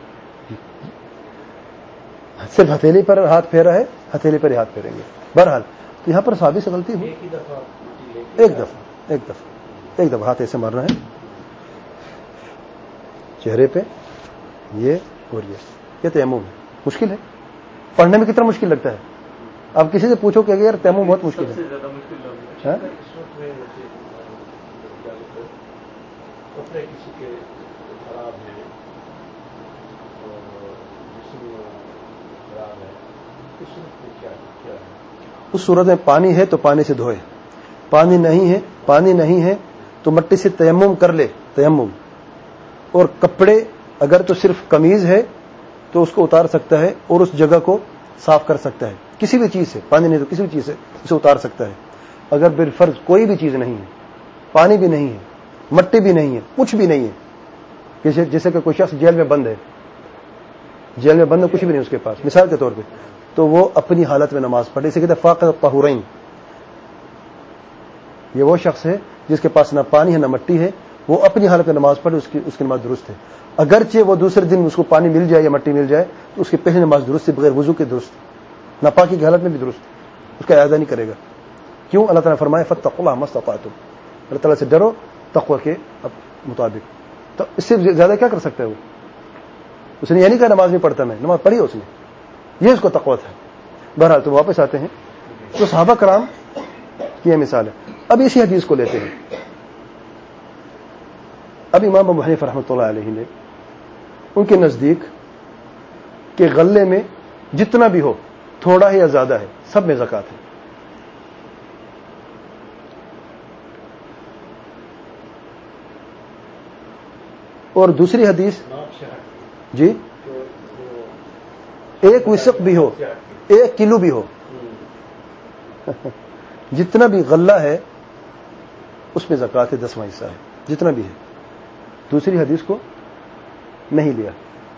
صرف ہتھیلی پر ہاتھ پھیرا ہے، ہتھیلی پر ہی ہاتھ پھیریں گے. بہرحال تو یہاں پر صحابی سے غلطی ہوئی، ایک دفعہ ہاتھ ایسے مارنا ہے چہرے پہ، یہ اور یہ تیمم ہے. مشکل ہے، پڑھنے میں کتنا مشکل لگتا ہے. آپ کسی سے پوچھو کہ یار تیمم بہت مشکل ہے. کپڑے کسی کے خراب ہیں، جسم خراب ہے، اس صورت میں پانی ہے تو پانی سے دھوئے, پانی نہیں ہے تو مٹی سے تیمم کر لے, تیمم. اور کپڑے اگر تو صرف قمیض ہے تو اس کو اتار سکتا ہے اور اس جگہ کو صاف کر سکتا ہے کسی بھی چیز سے, پانی نہیں تو کسی بھی چیز سے اسے اتار سکتا ہے. اگر بالفرض کوئی بھی چیز نہیں ہے, پانی بھی نہیں ہے, مٹی بھی نہیں ہے, کچھ بھی نہیں ہے, جیسے کہ کوئی شخص جیل میں بند ہے, کچھ بھی نہیں اس کے پاس مثال کے طور پہ, تو وہ اپنی حالت میں نماز پڑھے. اسے کہتے ہیں فاقد الطہورین. یہ وہ شخص ہے جس کے پاس نہ پانی ہے نہ مٹی ہے, وہ اپنی حالت میں نماز پڑھے, اس کی نماز درست ہے. اگرچہ وہ دوسرے دن اس کو پانی مل جائے یا مٹی مل جائے تو اس کی پہلی نماز درست ہے, بغیر وضو کے درست, ناپاکی کی حالت میں بھی درست, اس کا اعادہ نہیں کرے گا. کیوں؟ اللہ تعالیٰ نے فرمایا فاتقوا اللہ ما استطعتم, اللہ تعالیٰ سے ڈرو تقوی کے مطابق. تو اس سے زیادہ کیا کر سکتا ہے وہ؟ اس نے یہ نہیں کہا نماز نہیں پڑھتا, میں نماز پڑھی اس نے, یہ اس کو تقوی ہے. بہرحال تو واپس آتے ہیں تو صحابہ کرام کی یہ مثال ہے. اب اسی حدیث کو لیتے ہیں. اب امام ابو حنیفہ رحمۃ اللہ علیہ نے ان کے نزدیک کہ غلے میں جتنا بھی ہو, تھوڑا ہے یا زیادہ ہے, سب میں زکات ہے. اور دوسری حدیث جی, ایک وسق بھی ہو, 1 کلو بھی ہو, جتنا بھی غلہ ہے اس میں زکات ہے, 10واں حصہ ہے, جتنا بھی ہے. دوسری حدیث کو نہیں لیا.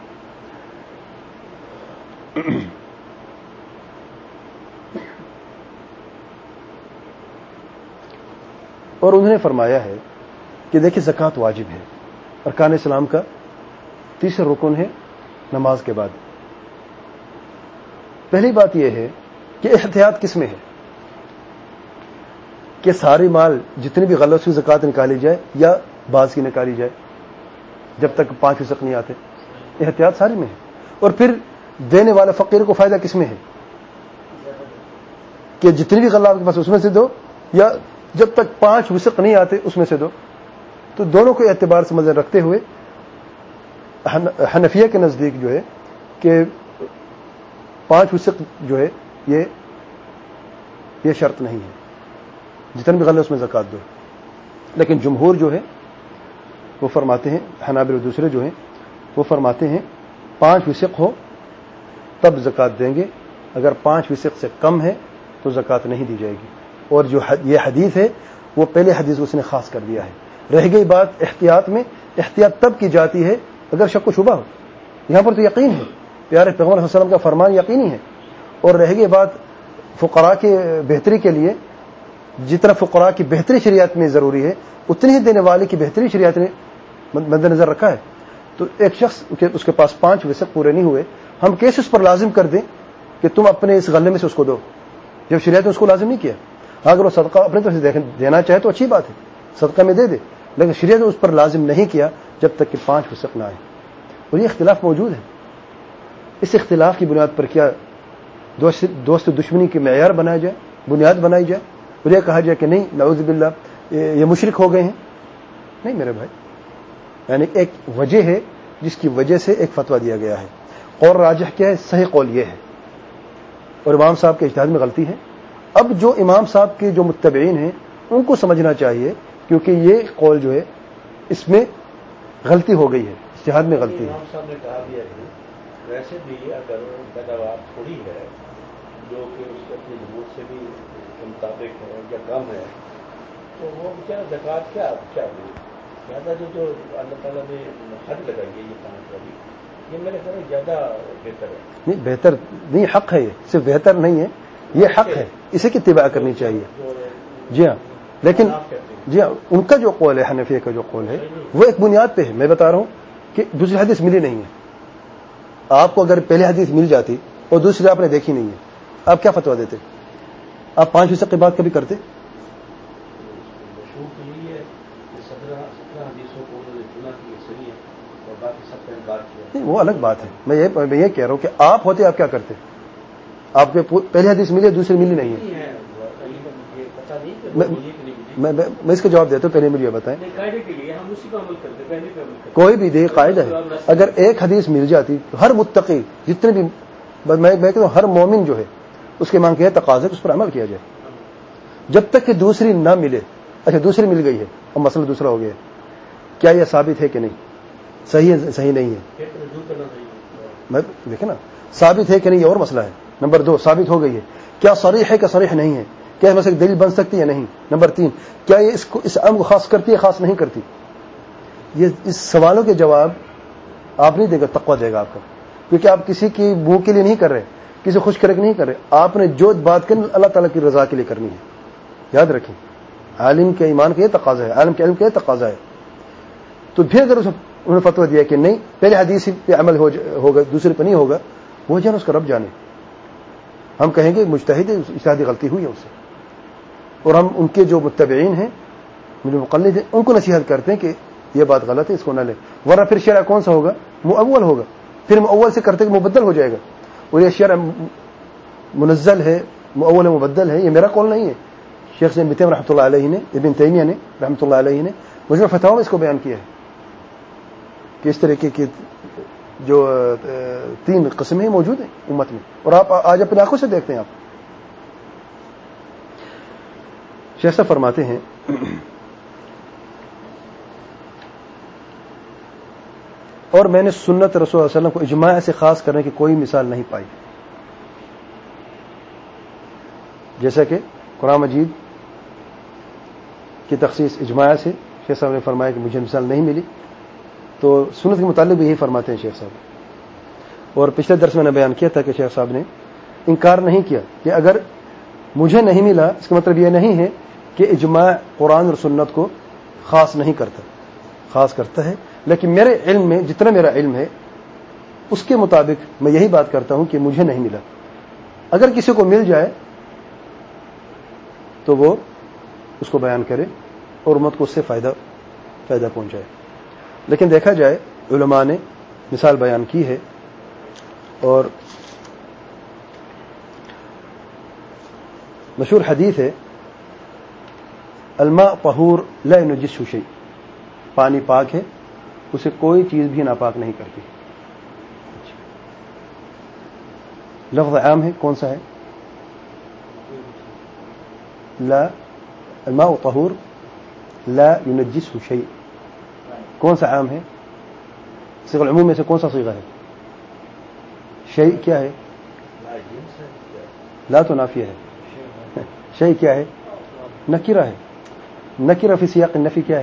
اور انہوں نے فرمایا ہے کہ دیکھیں زکات واجب ہے, ارکان اسلام کا تیسرا رکن ہے نماز کے بعد. پہلی بات یہ ہے کہ احتیاط کس میں ہے, کہ ساری مال جتنی بھی غلط کی زکات نکالی جائے یا بعض کی نکالی جائے جب تک 5% نہیں آتے. احتیاط ساری میں ہے. اور پھر دینے والے فقیر کو فائدہ کس میں ہے, کہ جتنی بھی غلہ آپ کے پاس اس میں سے دو, یا جب تک 5% نہیں آتے اس میں سے دو. تو دونوں کو اعتبار سے مزید رکھتے ہوئے حنفیہ کے نزدیک جو ہے کہ 5% جو ہے یہ شرط نہیں ہے, جتنے بھی غلہ اس میں زکات دو. لیکن جمہور جو ہے وہ فرماتے ہیں, حنابلہ اور دوسرے جو ہیں وہ فرماتے ہیں 5% ہو تب زکات دیں گے, اگر 5% سے کم ہے تو زکات نہیں دی جائے گی. اور جو یہ حدیث ہے وہ پہلے حدیث کو اس نے خاص کر دیا ہے. رہ گئی بات احتیاط میں, احتیاط تب کی جاتی ہے اگر شک و شبہ ہو. یہاں پر تو یقین ہے, پیارے پیغمبر صلی اللہ علیہ وسلم کا فرمان یقینی ہے. اور رہ گئی بات فقراء کی بہتری کے لیے, جتنا فقراء کی بہتری شریعت میں ضروری ہے اتنی ہی دینے والے کی بہتری شریعت نے مد نظر رکھا ہے. تو ایک شخص اس کے پاس 5% پورے نہیں ہوئے, ہم کیسے اس پر لازم کر دیں کہ تم اپنے اس غلے میں سے اس کو دو, جب شریعت نے اس کو لازم نہیں کیا. اگر وہ صدقہ اپنی طرف سے دینا چاہے تو اچھی بات ہے, صدقہ میں دے دے, لیکن شریعت نے اس پر لازم نہیں کیا جب تک کہ 5% نہ آئے. اور یہ اختلاف موجود ہے. اس اختلاف کی بنیاد پر کیا دوست دشمنی کے معیار بنایا جائے, بنیاد بنائی جائے, اور یہ کہا جائے کہ نہیں نعوذ باللہ یہ مشرک ہو گئے ہیں؟ نہیں میرے بھائی, یعنی ایک وجہ ہے جس کی وجہ سے ایک فتویٰ دیا گیا ہے. اور راجح کیا ہے, صحیح قول یہ ہے, اور امام صاحب کے اجتہاد میں غلطی ہے. اب جو امام صاحب کے جو متبعین ہیں ان کو سمجھنا چاہیے, کیونکہ یہ قول جو ہے اس میں غلطی ہو گئی ہے, اجتہاد میں غلطی ہے. امام صاحب نے کہا بھی ہے ویسے بھی اگر پیداوار تھوڑی ہے جو کہ اس کے اپنی ضرورت سے بھی مطابق ہے یا کم ہے تو وہ بیچارہ زکوٰۃ کیا زیادہ جو اللہ تعالیٰ نے حد لگائی ہے یہ 5 والی, یہ میرے خیال میں زیادہ بہتر ہے. نہیں بہتر نہیں, حق ہے, یہ صرف بہتر نہیں ہے, یہ حق ہے, اسے کی اتباع کرنی چاہیے. جی ہاں, لیکن جی ہاں ان کا جو قول ہے, حنفیہ کا جو قول ہے وہ ایک بنیاد پہ ہے. میں بتا رہا ہوں کہ دوسری حدیث ملی نہیں ہے. آپ کو اگر پہلی حدیث مل جاتی اور دوسری آپ نے دیکھی نہیں ہے, آپ کیا فتویٰ دیتے؟ آپ 5% کی بات کبھی کرتے؟ نہیں وہ الگ بات ہے. میں یہ کہہ رہا ہوں کہ آپ ہوتے آپ کیا کرتے؟ آپ کو پہلی حدیث ملی ہے, دوسری ملی نہیں ہے. میں اس کا جواب دیتا ہوں, پہلے مجھے بتائیں. کوئی بھی دے قاعدہ ہے, اگر ایک حدیث مل جاتی ہر متقی جتنے بھی, میں کہتا ہوں ہر مومن جو ہے اس کے مانگ کے تقاضے اس پر عمل کیا جائے جب تک کہ دوسری نہ ملے. اچھا دوسری مل گئی ہے اب مسئلہ دوسرا ہو گیا, کیا یہ ثابت ہے کہ نہیں, صحیح ہے صحیح نہیں ہے, دیکھیں نا ثابت ہے کہ نہیں یہ اور مسئلہ ہے. نمبر 2 ثابت ہو گئی ہے, کیا صریح ہے کہ صریح نہیں ہے, کیا میں سے دلیل بن سکتی ہے نہیں. نمبر 3 کیا یہ اس عام کو خاص کرتی ہے خاص نہیں کرتی. یہ اس سوالوں کے جواب آپ نہیں دے گا, تقویٰ دے گا آپ کا, کیونکہ آپ کسی کی منہ کے لیے نہیں کر رہے, کسی خوش کرے نہیں کر رہے, آپ نے جو بات کرنی اللہ تعالیٰ کی رضا کے لیے کرنی ہے. یاد رکھیں عالم کے ایمان کا یہ تقاضا ہے, عالم کے علم کا یہ تقاضا ہے. تو پھر اگر انہوں نے فتویٰ دیا کہ نہیں پہلے حدیث پہ عمل ہوگا دوسرے پہ نہیں ہوگا, وہ جانے اس کا رب جانے. ہم کہیں گے مجتہد اجتہادی غلطی ہوئی ہے اس سے, اور ہم ان کے جو متبعین ہیں مقلد ہیں ان کو نصیحت کرتے ہیں کہ یہ بات غلط ہے اس کو نہ لیں, ورنہ پھر شرع کون سا ہوگا, مؤول ہوگا, پھر مؤول سے کرتے کہ مبدل ہو جائے گا. اور یہ شرع منزل ہے مؤول مبدل ہے, یہ میرا قول نہیں ہے, شیخ ابن تیمیہ رحمۃ اللہ علیہ نے, ابن تیمیہ نے رحمۃ اللہ علیہ نے مجموع فتاوی میں اس کو بیان کیا ہے کہ اس طریقے کی جو 3 قسمیں موجود ہیں امت میں, اور آپ آج اپنی آنکھوں سے دیکھتے ہیں. آپ شیخ صاحب فرماتے ہیں اور میں نے سنت رسول اللہ علیہ وسلم کو اجماع سے خاص کرنے کی کوئی مثال نہیں پائی, جیسا کہ قرآن مجید کی تخصیص اجماع سے شیخ صاحب نے فرمایا کہ مجھے مثال نہیں ملی, تو سنت کے متعلق بھی یہی فرماتے ہیں شیخ صاحب. اور پچھلے درس میں نے بیان کیا تھا کہ شیخ صاحب نے انکار نہیں کیا کہ اگر مجھے نہیں ملا اس کا مطلب یہ نہیں ہے کہ اجماع قرآن اور سنت کو خاص نہیں کرتا, خاص کرتا ہے, لیکن میرے علم میں جتنا میرا علم ہے اس کے مطابق میں یہی بات کرتا ہوں کہ مجھے نہیں ملا. اگر کسی کو مل جائے تو وہ اس کو بیان کرے اور امت کو اس سے فائدہ پہنچائے. لیکن دیکھا جائے علماء نے مثال بیان کی ہے, اور مشہور حدیث ہے الماء طہور لا ينجسه شيء, پانی پاک ہے اسے کوئی چیز بھی ناپاک نہیں کرتی. لفظ عام ہے, کون سا ہے؟ لا الماء طہور لا ينجسه شيء, کون سا عام ہے؟ صيغہ العموم میں سے کون سا صيغہ ہے؟ شيء کیا ہے؟ لا تو نافیہ ہے, شيء کیا ہے؟ نکرہ ہے. نکرہ فی سیاق النفی کیا ہے؟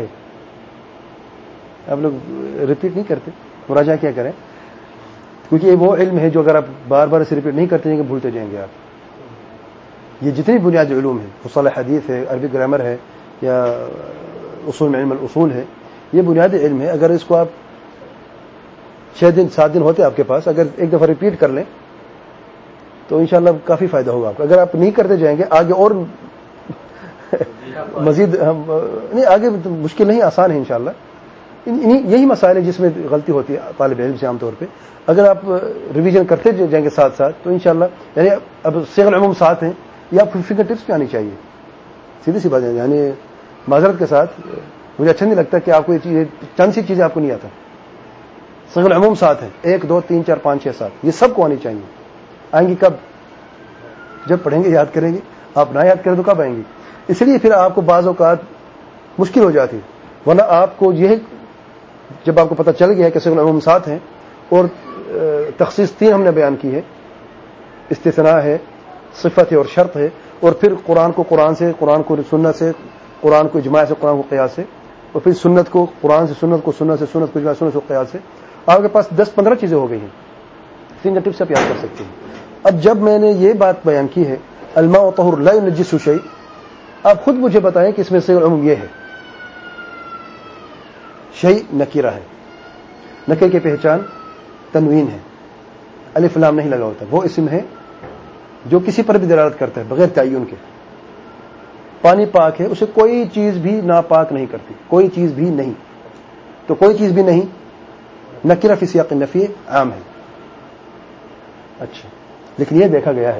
آپ لوگ ریپیٹ نہیں کرتے, مراجعہ کیا کریں, کیونکہ یہ وہ علم ہے جو اگر آپ بار بار اسے ریپیٹ نہیں کرتے جائیں گے بھولتے جائیں گے آپ. یہ جتنی بنیادی علوم ہیں, مصطلح حدیث ہے, عربی گرامر ہے, یا اصول میں علم الاصول ہے, یہ بنیادی علم ہے. اگر اس کو آپ 6 دن 7 دن ہوتے آپ کے پاس, اگر ایک دفعہ ریپیٹ کر لیں تو انشاءاللہ کافی فائدہ ہوگا آپ کو. اگر آپ نہیں کرتے جائیں گے آگے اور مزید نہیں, آگے مشکل نہیں, آسان ہے انشاءاللہ. یہی مسائل ہیں جس میں غلطی ہوتی ہے طالب علم سے عام طور پہ. اگر آپ ریویژن کرتے جائیں گے ساتھ ساتھ تو انشاءاللہ, یعنی اب صيغہ العموم ساتھ ہیں, یہ آپ کو فنگر ٹپس پہ آنی چاہیے, سیدھی سی بات ہے. یعنی معذرت کے ساتھ مجھے اچھا نہیں لگتا کہ آپ کو یہ چیزیں چند سی چیزیں آپ کو نہیں آتا. صيغہ العموم ساتھ ہیں, 1 2 3 4 5 6 7, یہ سب کو آنی چاہیے. آئیں گی کب؟ جب پڑھیں گے, یاد کریں گے. آپ نہ یاد کریں تو کب آئیں گی؟ اس لیے پھر آپ کو بعض اوقات مشکل ہو جاتی, ورنہ آپ کو یہ جب آپ کو پتہ چل گیا کہ صيغہ العموم ساتھ ہیں اور تخصیص 3 ہم نے بیان کی ہے, استثناء ہے, صفت ہے اور شرط ہے, اور پھر قرآن کو قرآن سے, قرآن کو سنت سے, قرآن کو اجماع سے, قرآن کو قیاس سے, اور پھر سنت کو قرآن سے, سنت کو سنت سے, سنت کو اجماع, سنت کو قیاس سے, آپ کے پاس 10-15 چیزیں ہو گئی ہیں. فنگر ٹپ سے آپ یاد کر سکتے ہیں. اب جب میں نے یہ بات بیان کی ہے الماء طہور لا ينجسه شيء, آپ خود مجھے بتائیں کہ اس میں صيغہ العموم یہ ہے. شيء نکرہ ہے, نکرہ کی پہچان تنوین ہے, الف لام نہیں لگا ہوتا, وہ اسم ہے جو کسی پر بھی دلالت کرتا ہے بغیر تعین کے. پانی پاک ہے, اسے کوئی چیز بھی ناپاک نہیں کرتی, کوئی چیز بھی نہیں. تو کوئی چیز بھی نہیں نکرہ فی سیاق النفی عام ہے. اچھا, لیکن یہ دیکھا گیا ہے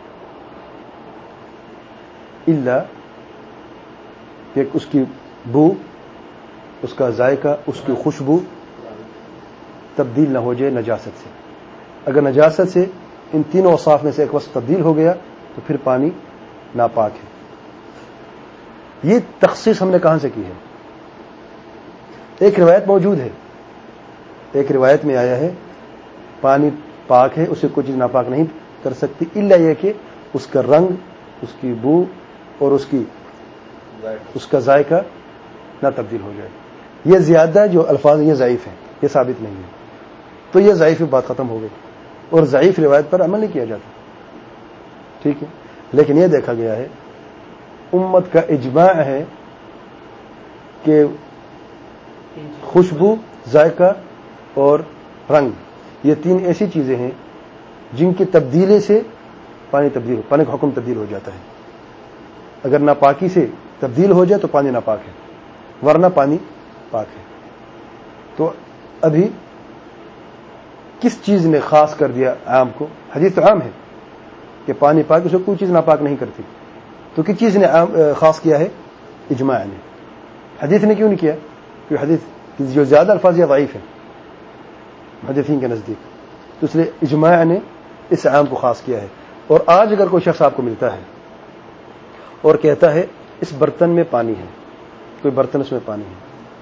الا کہ اس کی بو, اس کا ذائقہ, اس کی خوشبو تبدیل نہ ہو جائے نجاست سے. اگر نجاست سے ان تینوں اوصاف میں سے ایک وصف تبدیل ہو گیا تو پھر پانی ناپاک ہے. یہ تخصیص ہم نے کہاں سے کی ہے؟ ایک روایت موجود ہے, ایک روایت میں آیا ہے پانی پاک ہے, اسے کوئی چیز ناپاک نہیں کر سکتی الا یہ کہ اس کا رنگ, اس کی بو اور اس کا ذائقہ نہ تبدیل ہو جائے. یہ زیادہ جو الفاظ یہ ضعیف ہیں, یہ ثابت نہیں ہے. تو یہ ضعیف بات ختم ہو گئی اور ضعیف روایت پر عمل نہیں کیا جاتا. ٹھیک ہے, لیکن یہ دیکھا گیا ہے امت کا اجماع ہے کہ خوشبو, ذائقہ اور رنگ یہ تین ایسی چیزیں ہیں جن کی تبدیلی سے پانی کا حکم تبدیل ہو جاتا ہے. اگر ناپاکی سے تبدیل ہو جائے تو پانی ناپاک ہے, ورنہ پانی پاک ہے. تو ابھی کس چیز نے خاص کر دیا عام کو؟ حدیث تو عام ہے کہ پانی پاک, اسے کوئی چیز ناپاک نہیں کرتی. تو کس چیز نے خاص کیا ہے؟ اجماع نے. حدیث نے کیوں نہیں کیا؟ کیونکہ حدیث جو زیادہ الفاظ یہ ضعیف ہیں محدثین کے نزدیک, تو اس لیے اجماع نے اس عام کو خاص کیا ہے. اور آج اگر کوئی شخص آپ کو ملتا ہے اور کہتا ہے اس برتن میں پانی ہے, کوئی برتن اس میں پانی ہے,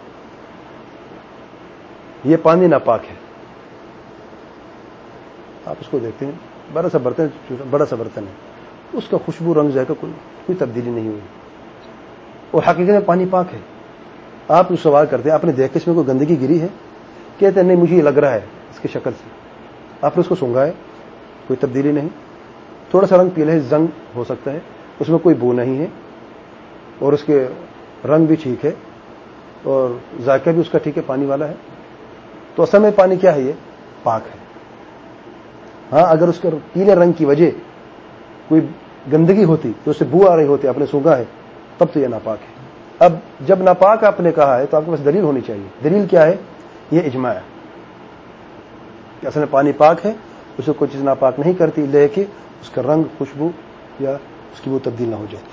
یہ پانی ناپاک ہے, آپ اس کو دیکھتے ہیں بڑا سا برتن ہے, اس کا خوشبو رنگ ذائقہ کوئی تبدیلی نہیں ہوئی اور حقیقت میں پانی پاک ہے. آپ اس سوال کرتے ہیں آپ نے دیکھا اس میں کوئی گندگی گری ہے؟ کہتے ہیں نہیں مجھے یہ لگ رہا ہے اس کی شکل سے. آپ نے اس کو سونگا ہے, کوئی تبدیلی نہیں, تھوڑا سا رنگ پیلا ہے, زنگ ہو سکتا ہے, اس میں کوئی بو نہیں ہے اور اس کے رنگ بھی ٹھیک ہے اور ذائقہ بھی اس کا ٹھیک ہے, پانی والا ہے. تو اصل میں پانی کیا ہے؟ یہ پاک ہے. ہاں اگر اس کے پیلے رنگ کی وجہ کوئی گندگی ہوتی تو اس سے بو آ رہی ہوتی, آپ نے سونگا ہے, تب تو یہ ناپاک ہے. اب جب ناپاک آپ نے کہا ہے تو آپ کے پاس دلیل ہونی چاہیے. دلیل کیا ہے؟ یہ اجماع ہے کہ اصل میں پانی پاک ہے, اسے کوئی چیز ناپاک نہیں کرتی لیکن اس کا رنگ, خوشبو یا اس کی وہ تبدیل نہ ہو جائے.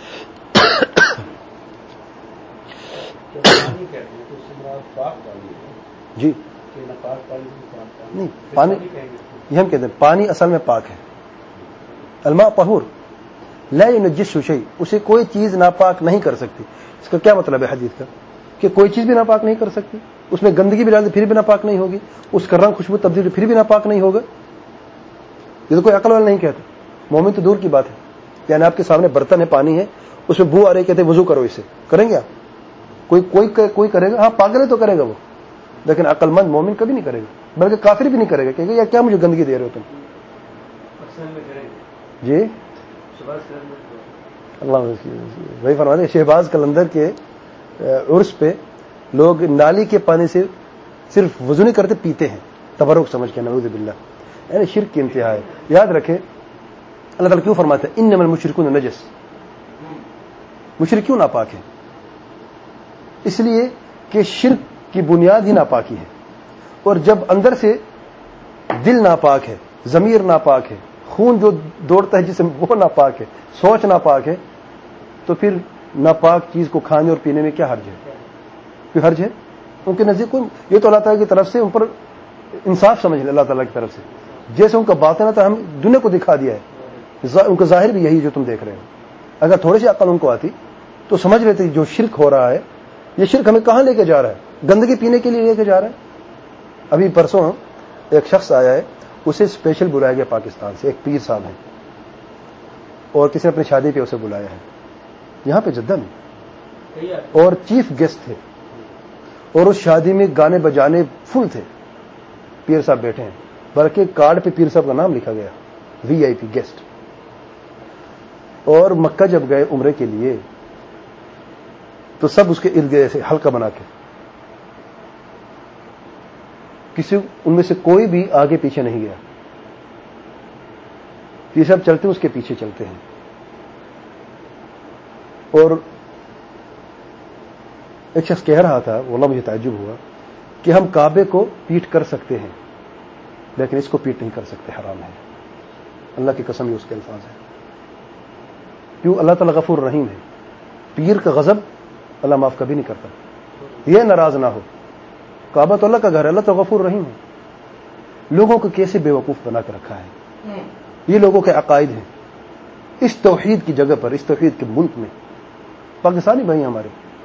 جی نہیں, پانی یہ ہم کہتے ہیں پانی اصل میں پاک ہے. الماء طہور لا ينجس شيء, اسے کوئی چیز ناپاک نہیں کر سکتی. اس کا کیا مطلب ہے حدیث کا؟ کہ کوئی چیز بھی ناپاک نہیں کر سکتی. اس میں گندگی بھی ڈال دے پھر بھی ناپاک نہیں ہوگی, اس کا رنگ خوشبو تبدیل پھر بھی ناپاک نہیں ہوگا. یہ تو کوئی عقل والا نہیں کہتا. مومن تو دور کی بات ہے. یعنی آپ کے سامنے برتن ہے, پانی ہے, اس میں بو آ رہی, کہتے وضو کرو, اسے کریں گے آپ؟ کوئی کرے گا؟ ہاں پاگل ہے تو کرے گا وہ, لیکن عقل مند مومن کبھی نہیں کرے گا, بلکہ کافر بھی نہیں کرے گا. کہے گا یا کیا مجھے گندگی دے رہے ہو تم؟ جی اللہ وہی فرماتے ہیں شہباز قلندر کے عرس پہ لوگ نالی کے پانی سے صرف وضو نہیں کرتے, پیتے ہیں تبرک سمجھ کے. نعوذ باللہ, یعنی شرک کی انتہا ہے. یاد رکھیں اللہ تعالیٰ کیوں فرماتا ہے انما المشرکون نجس؟ مشرک کیوں ناپاک ہے؟ اس لیے کہ شرک کی بنیاد ہی ناپاکی ہے. اور جب اندر سے دل ناپاک ہے, ضمیر ناپاک ہے, خون جو دوڑتا ہے جسم وہ ناپاک ہے, سوچ ناپاک ہے, تو پھر ناپاک چیز کو کھانے اور پینے میں کیا حرج ہے؟ کوئی حرج ہے؟ ان کے نزدیک کوئی, یہ تو اللہ تعالیٰ کی طرف سے ان پر انصاف سمجھ لیں. اللہ تعالیٰ کی طرف سے جیسے ان کا باطن تھا ہم دنیا کو دکھا دیا ہے, ان کا ظاہر بھی یہی جو تم دیکھ رہے ہو. اگر تھوڑی سی عقل ان کو آتی تو سمجھ لیتے جو شرک ہو رہا ہے, یہ شرک ہمیں کہاں لے کے جا رہا ہے؟ گندگی پینے کے لیے لے کے جا رہا ہے. ابھی پرسوں ایک شخص آیا ہے, اسے اسپیشل بلایا گیا پاکستان سے, ایک پیر صاحب ہیں, اور کسی نے اپنی شادی پہ اسے بلایا ہے یہاں پہ جدہ میں, اور چیف گیسٹ تھے, اور اس شادی میں گانے بجانے فل تھے. پیر صاحب بیٹھے ہیں, بلکہ کارڈ پہ پیر صاحب کا نام لکھا گیا VIP گیسٹ. اور مکہ جب گئے عمرے کے لیے تو سب اس کے ارد گرد ایسے حلقہ بنا کے, کسی ان میں سے کوئی بھی آگے پیچھے نہیں گیا. یہ سب چلتے ہیں اس کے پیچھے چلتے ہیں. اور ایک شخص کہہ رہا تھا, واللہ مجھے تعجب ہوا, کہ ہم کعبے کو پیٹ کر سکتے ہیں لیکن اس کو پیٹ نہیں کر سکتے, حرام ہے. اللہ کی قسم یہ اس کے الفاظ ہیں. کیوں؟ اللہ تعالیٰ غفور رحیم ہے. پیر کا غضب اللہ معاف کبھی نہیں کرتا. یہ ناراض نہ ہو, کعبہ تو اللہ کا گھر ہے, اللہ تو غفور رحیم ہے. لوگوں کو کیسے بے وقوف بنا کے رکھا ہے. یہ لوگوں کے عقائد ہیں, اس توحید کی جگہ پر، اس توحید کے ملک میں پاکستانی بھائی ہمارے،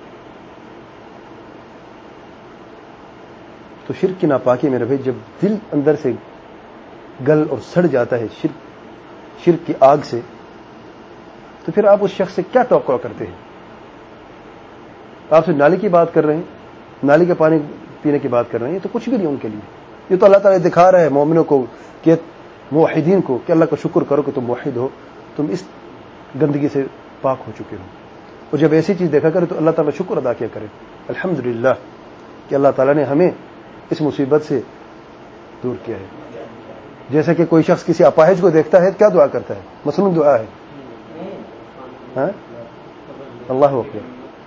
تو شرک کی ناپاکی میرے بھائی جب دل اندر سے گل اور سڑ جاتا ہے شرک کی آگ سے، تو پھر آپ اس شخص سے کیا توقع کرتے ہیں؟ آپ سے نالی کی بات کر رہے ہیں، نالی کا پانی پینے کی بات کر رہے ہیں، تو کچھ بھی نہیں ان کے لیے. یہ تو اللہ تعالیٰ دکھا رہا ہے مومنوں کو کہ موحدین کو کہ اللہ کا شکر کرو کہ تم موحد ہو، تم اس گندگی سے پاک ہو چکے ہو. اور جب ایسی چیز دیکھا کرے تو اللہ تعالیٰ شکر ادا کیا کرے، الحمدللہ کہ اللہ تعالیٰ نے ہمیں اس مصیبت سے دور کیا ہے. جیسا کہ کوئی شخص کسی اپاہج کو دیکھتا ہے کیا دعا کرتا ہے؟ مصنون دعا ہے، اللہ اکبر.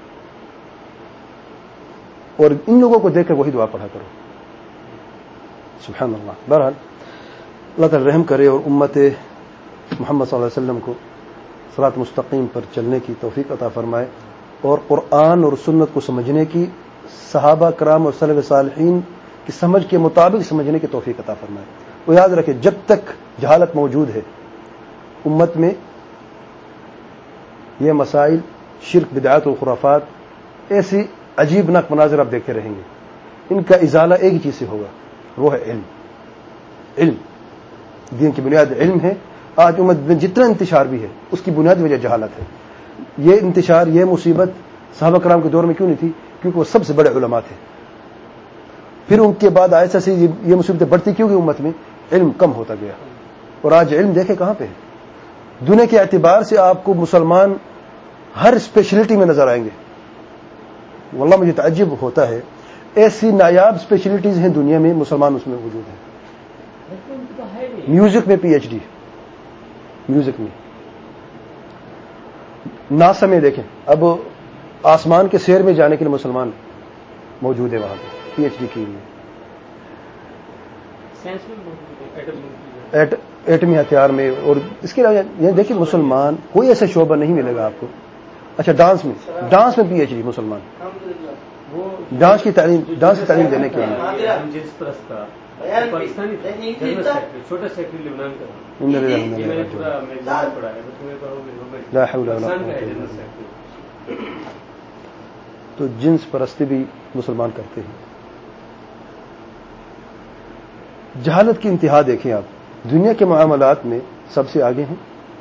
اور ان لوگوں کو دیکھ کر وہی دعا پڑھا کرو. سبحان اللہ. بہرحال اللہ تعالی رحم کرے اور امت محمد صلی اللہ علیہ وسلم کو صراط مستقیم پر چلنے کی توفیق عطا فرمائے، اور قرآن اور سنت کو سمجھنے کی، صحابہ کرام اور سلف صالحین کی سمجھ کے مطابق سمجھنے کی توفیق عطا فرمائے. وہ یاد رکھے جب تک جہالت موجود ہے امت میں، یہ مسائل شرک، بدعات اور خرافات، ایسی عجیب ناک مناظر آپ دیکھتے رہیں گے. ان کا ازالہ ایک ہی چیز سے ہوگا، وہ ہے علم. علم دین کی بنیاد علم ہے. آج امت میں جتنا انتشار بھی ہے اس کی بنیادی وجہ جہالت ہے. یہ انتشار، یہ مصیبت صحابہ کرام کے دور میں کیوں نہیں تھی؟ کیونکہ وہ سب سے بڑے علماء تھے. پھر ان کے بعد ایسا سے یہ مصیبتیں بڑھتی کیوں کہ امت میں علم کم ہوتا گیا. اور آج علم دیکھیں کہاں پہ ہے. دنیا کے اعتبار سے آپ کو مسلمان ہر اسپیشلٹی میں نظر آئیں گے. واللہ مجھے تعجب ہوتا ہے، ایسی نایاب اسپیشلٹیز ہیں دنیا میں، مسلمان اس میں موجود ہیں. میوزک میں پی ایچ ڈی، میوزک میں. ناسا میں دیکھیں، اب آسمان کے سیر میں جانے کے لیے مسلمان موجود ہے وہاں پہ، پی ایچ ڈی کی ہوئی. ایٹمی ہتھیار میں. اور اس کے علاوہ یہ دیکھیں مسلمان کوئی ایسا شعبہ نہیں ملے گا آپ کو. اچھا ڈانس میں پی ایچ ڈی مسلمان، ڈانس کی تعلیم دینے کے لیے. تو جنس پرستی بھی مسلمان کرتے ہیں. جہالت کی انتہا دیکھیں آپ. دنیا کے معاملات میں سب سے آگے ہیں.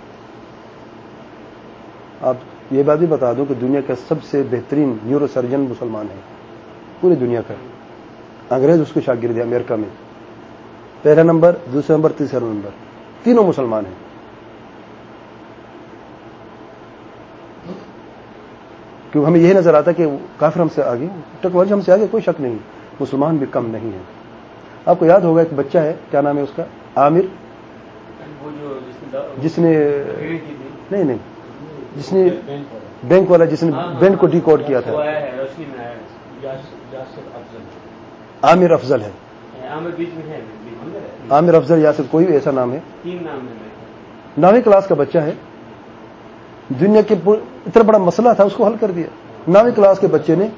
آپ یہ بات بھی بتا دوں کہ دنیا کا سب سے بہترین نیورو سرجن مسلمان ہے پوری دنیا کا. انگریز اس کے شاگرد ہے امریکہ میں. پہلا نمبر، دوسرا نمبر، تیسرا نمبر، تینوں مسلمان ہیں. کیونکہ ہمیں یہی نظر آتا کہ کافر ہم سے آگے، ٹیکنالوجی ہم سے آگے، کوئی شک نہیں، مسلمان بھی کم نہیں ہے. آپ کو یاد ہوگا ایک بچہ ہے، کیا نام ہے اس کا؟ عامر، جس نے نہیں جس نے بینک والا، جس نے بینک کو ڈی کوڈ کیا تھا. عامر افضل ہے، عامر افضل یاسر، کوئی بھی ایسا نام ہے. 9ویں کلاس کا بچہ ہے. دنیا کے اتنا بڑا مسئلہ تھا، اس کو حل کر دیا 9ویں کلاس کے بچے نے.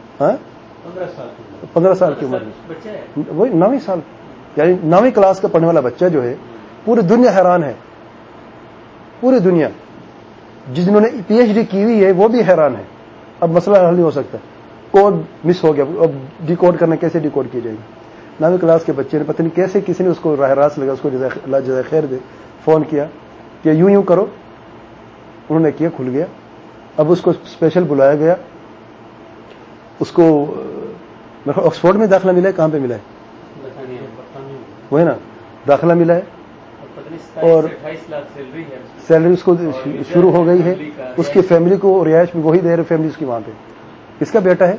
15 سال کی عمر میں، وہی 9ویں سال، یعنی 9ویں کلاس کا پڑھنے والا بچہ جو ہے، پوری دنیا حیران ہے. پوری دنیا جنہوں نے پی ایچ ڈی کی ہوئی ہے وہ بھی حیران ہے. اب مسئلہ حل نہیں ہو سکتا، کوڈ مس ہو گیا، اب ڈی کوڈ کرنا کیسے ڈی کوڈ کی جائے گی. 9ویں کلاس کے بچے نے پتہ نہیں کیسے کسی نے اس کو راہ راست لگا، اس کو اللہ جزائے خیر دے، فون کیا کہ یوں کرو. انہوں نے کیا، کھل گیا. اب اس کو اسپیشل بلایا گیا. اس کو آکسفورڈ میں داخلہ ملا ہے، کہاں پہ ملا ہے؟ وہی نا، داخلہ ملا ہے. اور سیلری اس کو شروع ہو گئی ہے. اس کی فیملی کو رہائش بھی وہی دے رہے، فیملی اس کی وہاں پہ. کس کا بیٹا ہے؟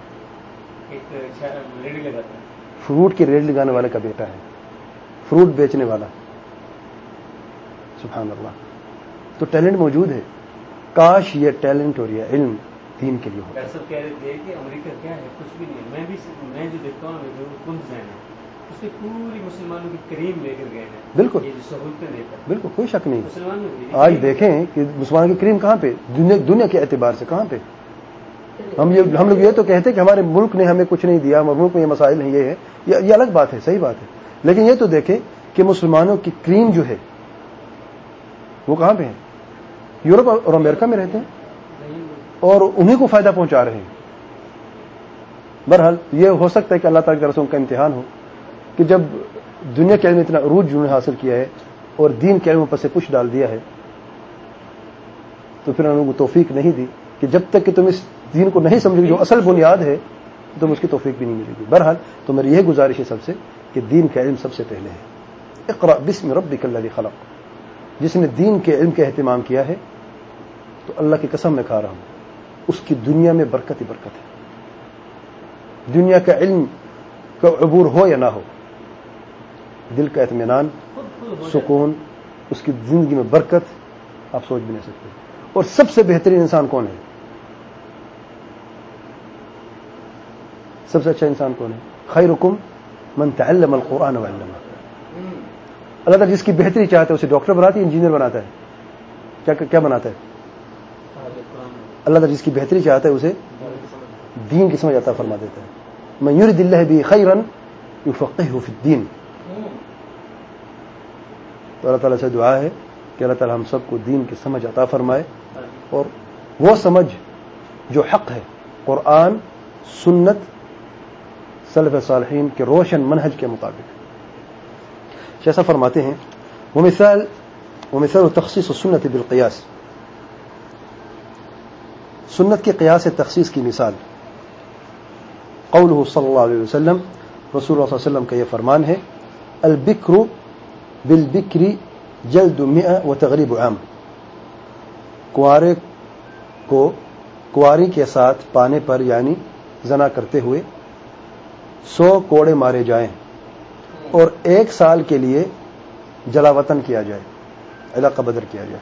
فروٹ کی ریڈ لگانے والے کا بیٹا ہے، فروٹ بیچنے والا. سبحان اللہ. تو ٹیلنٹ موجود ہے. کاش یہ ٹیلنٹ اور یہ علم دین کے لیے ہو. سب کہہ رہے تھے کہ امریکہ کیا ہے، کچھ بھی نہیں. میں جو دیکھتا ہوں کنز ہے، اس میں پوری مسلمانوں کی کریم لے کر گئے ہیں. بالکل سہولتیں دے کر، بالکل کوئی شک نہیں. آج دیکھیں کہ مسلمان کی کریم کہاں پہ، دنیا کے اعتبار سے کہاں پہ. ہم لوگ یہ تو کہتے کہ ہمارے ملک نے ہمیں کچھ نہیں دیا، ہمارے ملک میں یہ مسائل ہیں، یہ ہے، یہ الگ بات ہے، صحیح بات ہے. لیکن یہ تو دیکھیں کہ مسلمانوں کی کریم جو ہے وہ کہاں پہ ہے. یورپ اور امریکہ میں رہتے ہیں اور انہیں کو فائدہ پہنچا رہے ہیں. بہرحال یہ ہو سکتا ہے کہ اللہ تعالیٰ کے رسول کا امتحان ہو کہ جب دنیا کے علم اتنا عروج جنہوں نے حاصل کیا ہے اور دین کے علم پر سے پش ڈال دیا ہے تو پھر انہوں نے توفیق نہیں دی کہ جب تک کہ تم اس دین کو نہیں سمجھو جو اصل بنیاد ہے تم اس کی توفیق بھی نہیں ملے گی. بہرحال تو میری یہ گزارش ہے سب سے کہ دین کا علم سب سے پہلے ہے. اقرأ بسم ربک الذی خلق. جس نے دین کے علم کا اہتمام کیا ہے تو اللہ کی قسم میں کھا رہا ہوں اس کی دنیا میں برکت ہی برکت ہے. دنیا کا علم کا عبور ہو یا نہ ہو, دل کا اطمینان, سکون, اس کی زندگی میں برکت آپ سوچ بھی نہیں سکتے. اور سب سے بہترین انسان کون ہے؟ سب سے اچھا انسان کون ہے؟ خیرکم من تعلم القرآن وعلمہ. اللہ تعالیٰ جس کی بہتری چاہتا ہے اسے ڈاکٹر بناتا ہے, انجینئر بناتا ہے, کیا بناتا ہے؟ اللہ تعالیٰ جس کی بہتری چاہتا ہے اسے دین کی سمجھ عطا فرما دیتا ہے. من یرد اللہ بہ خیرا یفقہہ فی الدین. تو اللہ تعالیٰ سے دعا ہے کہ اللہ تعالیٰ ہم سب کو دین کی سمجھ عطا فرمائے اور وہ سمجھ جو حق ہے, قرآن, سنت, سلف صالحین کے روشن منہج کے مطابق. جیسا فرماتے ہیں ومثال تخصیص السنت بالقیاس. سنت کے قیاس تخصیص کی مثال قوله صلی اللہ علیہ وسلم, رسول اللہ صلی اللہ علیہ وسلم کا یہ فرمان ہے البکر بالبکر جلد 100 وتغریب عام. کنوارے کو کنواری کے ساتھ پانے پر یعنی زنا کرتے ہوئے 100 کوڑے مارے جائیں اور 1 سال کے لیے جلا وطن کیا جائے, علاقہ بدر کیا جائے.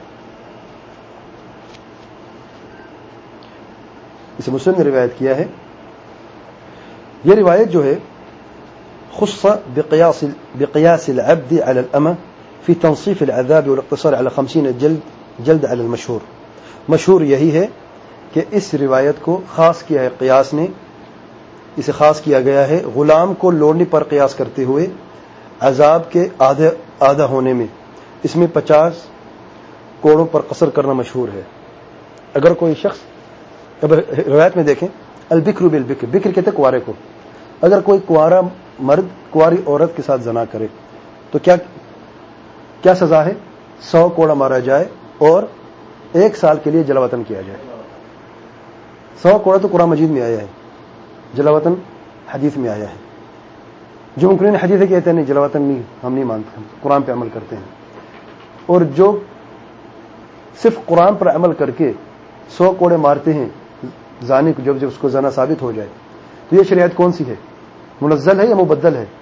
اسے مسلم نے روایت کیا ہے. یہ روایت جو ہے خص بقياس العبد على الأمة في تنصيف العذاب والاقتصار على 50 جلد على المشهور. مشہور یہی ہے کہ اس روایت کو خاص کیا ہے قیاس نے, اسے خاص کیا گیا ہے غلام کو لوڑنے پر قیاس کرتے ہوئے عذاب کے آدھا ہونے میں. اس میں 50 کوڑوں پر قصر کرنا مشہور ہے. اگر کوئی شخص, اب روایت میں دیکھیں البکر بالبکر, بکر کہتے کنوارے کو, اگر کوئی کنوارا مرد کنواری عورت کے ساتھ زنا کرے تو کیا سزا ہے؟ 100 کوڑا مارا جائے اور 1 سال کے لیے جلا وطن کیا جائے. 100 کوڑا تو قرآن مجید میں آیا ہے, جلا وطن حدیث میں آیا ہے. جو ممکن حدیث ہے کہتے ہیں نہیں جلا وطن نہیں, ہم نہیں مانتے, ہم قرآن پہ عمل کرتے ہیں. اور جو صرف قرآن پر عمل کر کے 100 کوڑے مارتے ہیں زانی کو, جب اس کو زنا ثابت ہو جائے, تو یہ شریعت کون سی ہے؟ منزل ہے یا مبدل ہے؟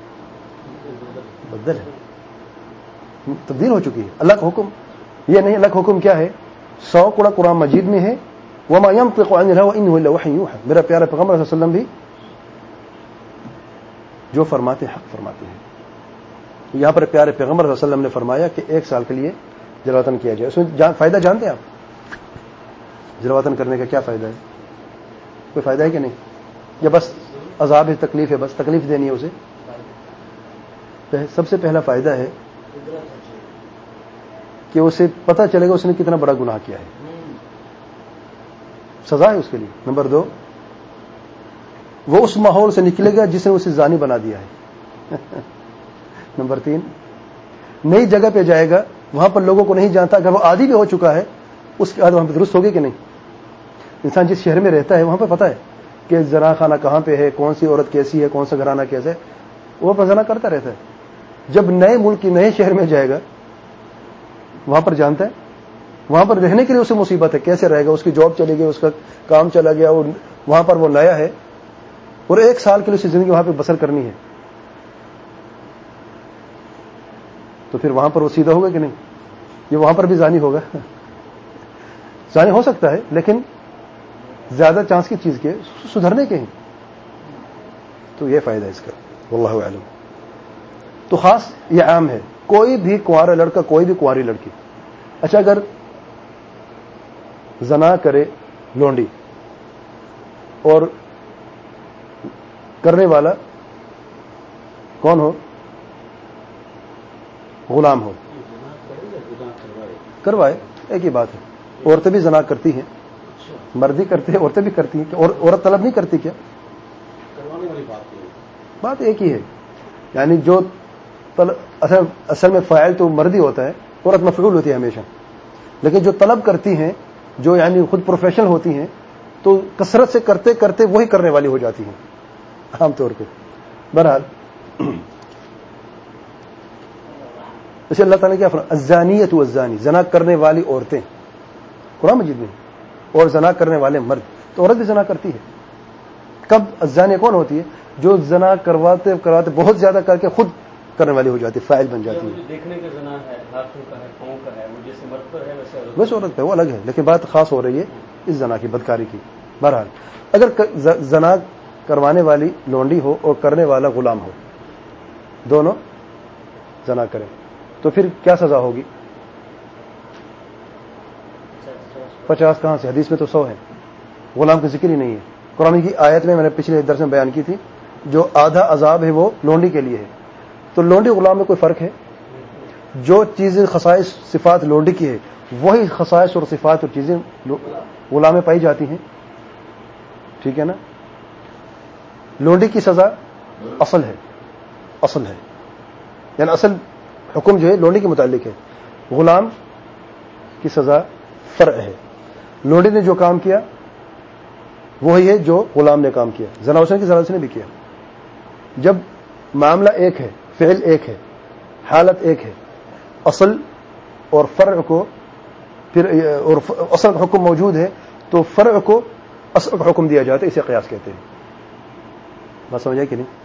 مبدل ہے, تبدیل ہو چکی ہے. اللہ کا حکم یہ نہیں, اللہ کا حکم کیا ہے؟ 100 کوڑا قرآن مجید میں ہے وما ينطق عن الهوى انه الا وحي يوحى. میرا پیارا پیغمبر صلی اللہ علیہ وسلم بھی جو فرماتے حق فرماتے ہیں. یہاں پر پیارے پیغمبر صلی اللہ علیہ وسلم نے فرمایا کہ 1 سال کے لیے جلا وطن کیا جائے. اس میں فائدہ جانتے ہیں آپ؟ جلا وطن کرنے کا کیا فائدہ ہے؟ کوئی فائدہ ہے کہ نہیں؟ یا بس عذاب ہے, تکلیف ہے, بس تکلیف دینی ہے اسے؟ سب سے پہلا فائدہ ہے کہ اسے پتہ چلے گا اس نے کتنا بڑا گناہ کیا ہے, سزا ہے اس کے لیے. نمبر 2, وہ اس ماحول سے نکلے گا جس نے اسے زانی بنا دیا ہے. نمبر 3, نئی جگہ پہ جائے گا, وہاں پر لوگوں کو نہیں جانتا, اگر وہ عادی بھی ہو چکا ہے اس کے بعد وہاں پہ درست ہوگی کہ نہیں؟ انسان جس شہر میں رہتا ہے وہاں پہ پتہ ہے کہ زنا خانہ کہاں پہ ہے, کون سی عورت کیسی ہے, کون سا گھرانہ کیسا ہے, وہ پر زنا کرتا رہتا ہے. جب نئے ملک کی نئے شہر میں جائے گا وہاں پر جانتا ہے, وہاں پر رہنے کے لیے اسے مصیبت ہے, کیسے رہے گا, اس کی جاب چلی گئی, اس کا کام چلا گیا, وہاں پر وہ نیا ہے اور 1 سال کے لیے اسے زندگی وہاں پہ بسر کرنی ہے. تو پھر وہاں پر وہ سیدھا ہوگا کہ نہیں؟ یہ وہاں پر بھی زانی ہوگا. زانی ہو سکتا ہے لیکن زیادہ چانس کی چیز کے سدھرنے کے ہیں. تو یہ فائدہ ہے اس کا, واللہ اعلم. تو خاص یہ عام ہے, کوئی بھی کنوارا لڑکا, کوئی بھی کنواری لڑکی. اچھا اگر زنا کرے لونڈی اور کرنے والا کون ہو؟ غلام ہو, کروائے, ایک ہی بات ہے. عورتیں بھی زنا کرتی ہیں, مرد بھی کرتے ہیں, عورتیں بھی کرتی ہیں. اور عورت طلب نہیں کرتی کیا؟ کروانے والی بات ایک ہی ہے. یعنی جو اصل میں فاعل تو مرد ہی ہوتا ہے, عورت مفعول ہوتی ہے ہمیشہ. لیکن جو طلب کرتی ہیں, جو یعنی خود پروفیشنل ہوتی ہیں, تو کثرت سے کرتے کرتے وہی کرنے والی ہو جاتی ہیں عام طور پہ. بہرحال اسے اللہ تعالیٰ نے کیا فرمایا؟ الزانیۃ والزانی, زنا کرنے والی عورتیں قرآن مجید میں, اور زنا کرنے والے مرد. تو عورت بھی زنا کرتی ہے. کب الزانی کون ہوتی ہے؟ جو زنا کرواتے کرواتے بہت زیادہ کر کے خود کرنے والی ہو جاتی ہے, فاعل بن جاتی ہے. دیکھنے کا زنا ہے, ہاتھوں کا ہے, پاؤں کا ہے, وہ جیسے مرد پر ہے ویسے عورت پہ وہ الگ ہے, لیکن بات خاص ہو رہی ہے اس زنا کی, بدکاری کی. بہرحال اگر زنا کروانے والی لونڈی ہو اور کرنے والا غلام ہو, دونوں زنا کریں, تو پھر کیا سزا ہوگی؟ 50 کہاں سے؟ حدیث میں تو 100 ہے. غلام کا ذکر ہی نہیں ہے. قرآن کی آیت میں نے پچھلے درس میں بیان کی تھی, جو آدھا عذاب ہے وہ لونڈی کے لیے ہے. تو لونڈی غلام میں کوئی فرق ہے؟ جو چیزیں خصائص صفات لونڈی کی ہے وہی خصائص اور صفات اور چیزیں غلام میں پائی جاتی ہیں. ٹھیک ہے نا؟ لونڈی کی سزا اصل ہے, یعنی اصل حکم جو ہے لونڈی کے متعلق ہے. غلام کی سزا فرع ہے. لونڈی نے جو کام کیا وہی ہے جو غلام نے کام کیا. زنا حسن کی زنا حسن نے بھی کیا. جب معاملہ ایک ہے, فعل ایک ہے, حالت ایک ہے, اصل اور فرع کو پھر اور اصل کا حکم موجود ہے, تو فرع کو اصل کا حکم دیا جاتا ہے. اسے قیاس کہتے ہیں. بات سمجھ آئی کہ نہیں؟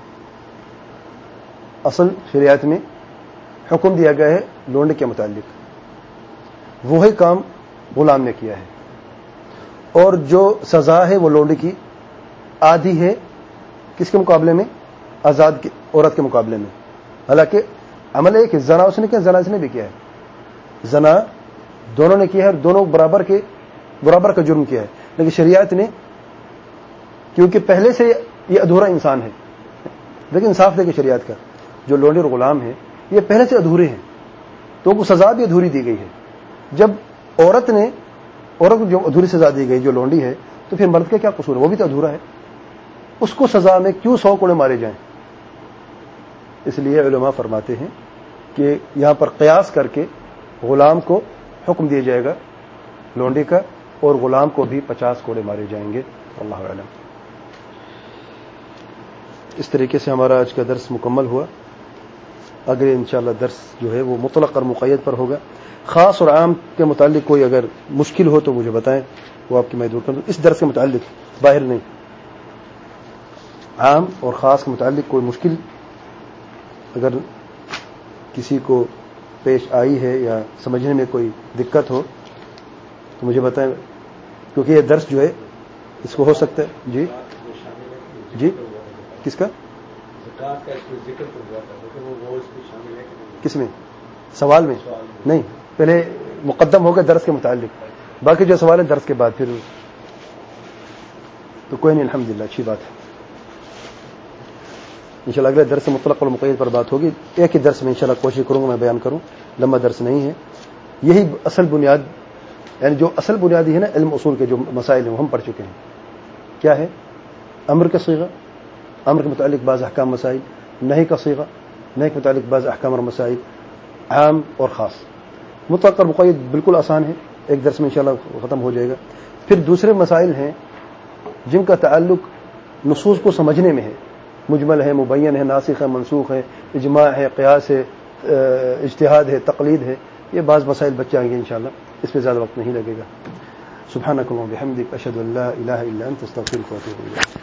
اصل شریعت میں حکم دیا گیا ہے لونڈے کے متعلق, وہی کام غلام نے کیا ہے. اور جو سزا ہے وہ لونڈے کی آدھی ہے کس کے مقابلے میں؟ آزاد کی عورت کے مقابلے میں. حالانکہ عمل ایک ہے, زنا اس نے کیا, زنا اس نے بھی کیا ہے. زنا دونوں نے کیا ہے اور دونوں برابر کا جرم کیا ہے. لیکن شریعت نے, کیونکہ پہلے سے یہ ادھورا انسان ہے, لیکن انصاف دے کے شریعت کا, جو لونڈے اور غلام ہیں یہ پہلے سے ادھورے ہیں, تو وہ سزا بھی ادھوری دی گئی ہے. جب عورت کو جو ادھوری سزا دی گئی جو لونڈی ہے, تو پھر مرد کا کیا قصور ہے؟ وہ بھی تو ادھورا ہے. اس کو سزا میں کیوں 100 کوڑے مارے جائیں؟ اس لیے علماء فرماتے ہیں کہ یہاں پر قیاس کر کے غلام کو حکم دیا جائے گا لونڈی کا, اور غلام کو بھی 50 کوڑے مارے جائیں گے. اللہ اعلم. اس طریقے سے ہمارا آج کا درس مکمل ہوا. اگلے انشاءاللہ درس جو ہے وہ مطلق اور مقید پر ہوگا. خاص اور عام کے متعلق کوئی اگر مشکل ہو تو مجھے بتائیں, وہ آپ کی میں دور کر دوں. اس درس کے متعلق باہر نہیں, عام اور خاص کے متعلق کوئی مشکل اگر کسی کو پیش آئی ہے یا سمجھنے میں کوئی دقت ہو تو مجھے بتائیں, کیونکہ یہ درس جو ہے اس کو ہو سکتا ہے. جی کس کا کس میں؟ سوال میں نہیں, پہلے مقدم ہوگا درس کے متعلق, باقی جو سوال ہے درس کے بعد. پھر تو کوئی نہیں, الحمدللہ اچھی بات ہے. انشاءاللہ اگلے درس سے مطلق اور مقید پر بات ہوگی. ایک ہی درس میں انشاءاللہ کوشش کروں گا میں بیان کروں, لمبا درس نہیں ہے. یہی اصل بنیاد, یعنی جو اصل بنیادی ہے نا علم اصول کے جو مسائل ہیں وہ ہم پڑھ چکے ہیں. کیا ہے؟ امر کا صیغہ, امر کے متعلق بعض احکام مسائل, نہی کا صیغہ, نہی کے متعلق بعض احکام اور مسائل, عام اور خاص. مطلق اور مقید بالکل آسان ہے, ایک درس میں انشاءاللہ ختم ہو جائے گا. پھر دوسرے مسائل ہیں جن کا تعلق نصوص کو سمجھنے میں ہے, مجمل ہے, مبین ہے, ناسخ ہے, منسوخ ہے, اجماع ہے, قیاس ہے, اجتہاد ہے, تقلید ہے. یہ بعض مسائل بچ جائیں گے انشاءاللہ, اس میں زیادہ وقت نہیں لگے گا. سبحانک اللہم و بحمدک, اشہد ان لا الہ الا انت, استغفرک و اتوب الیک.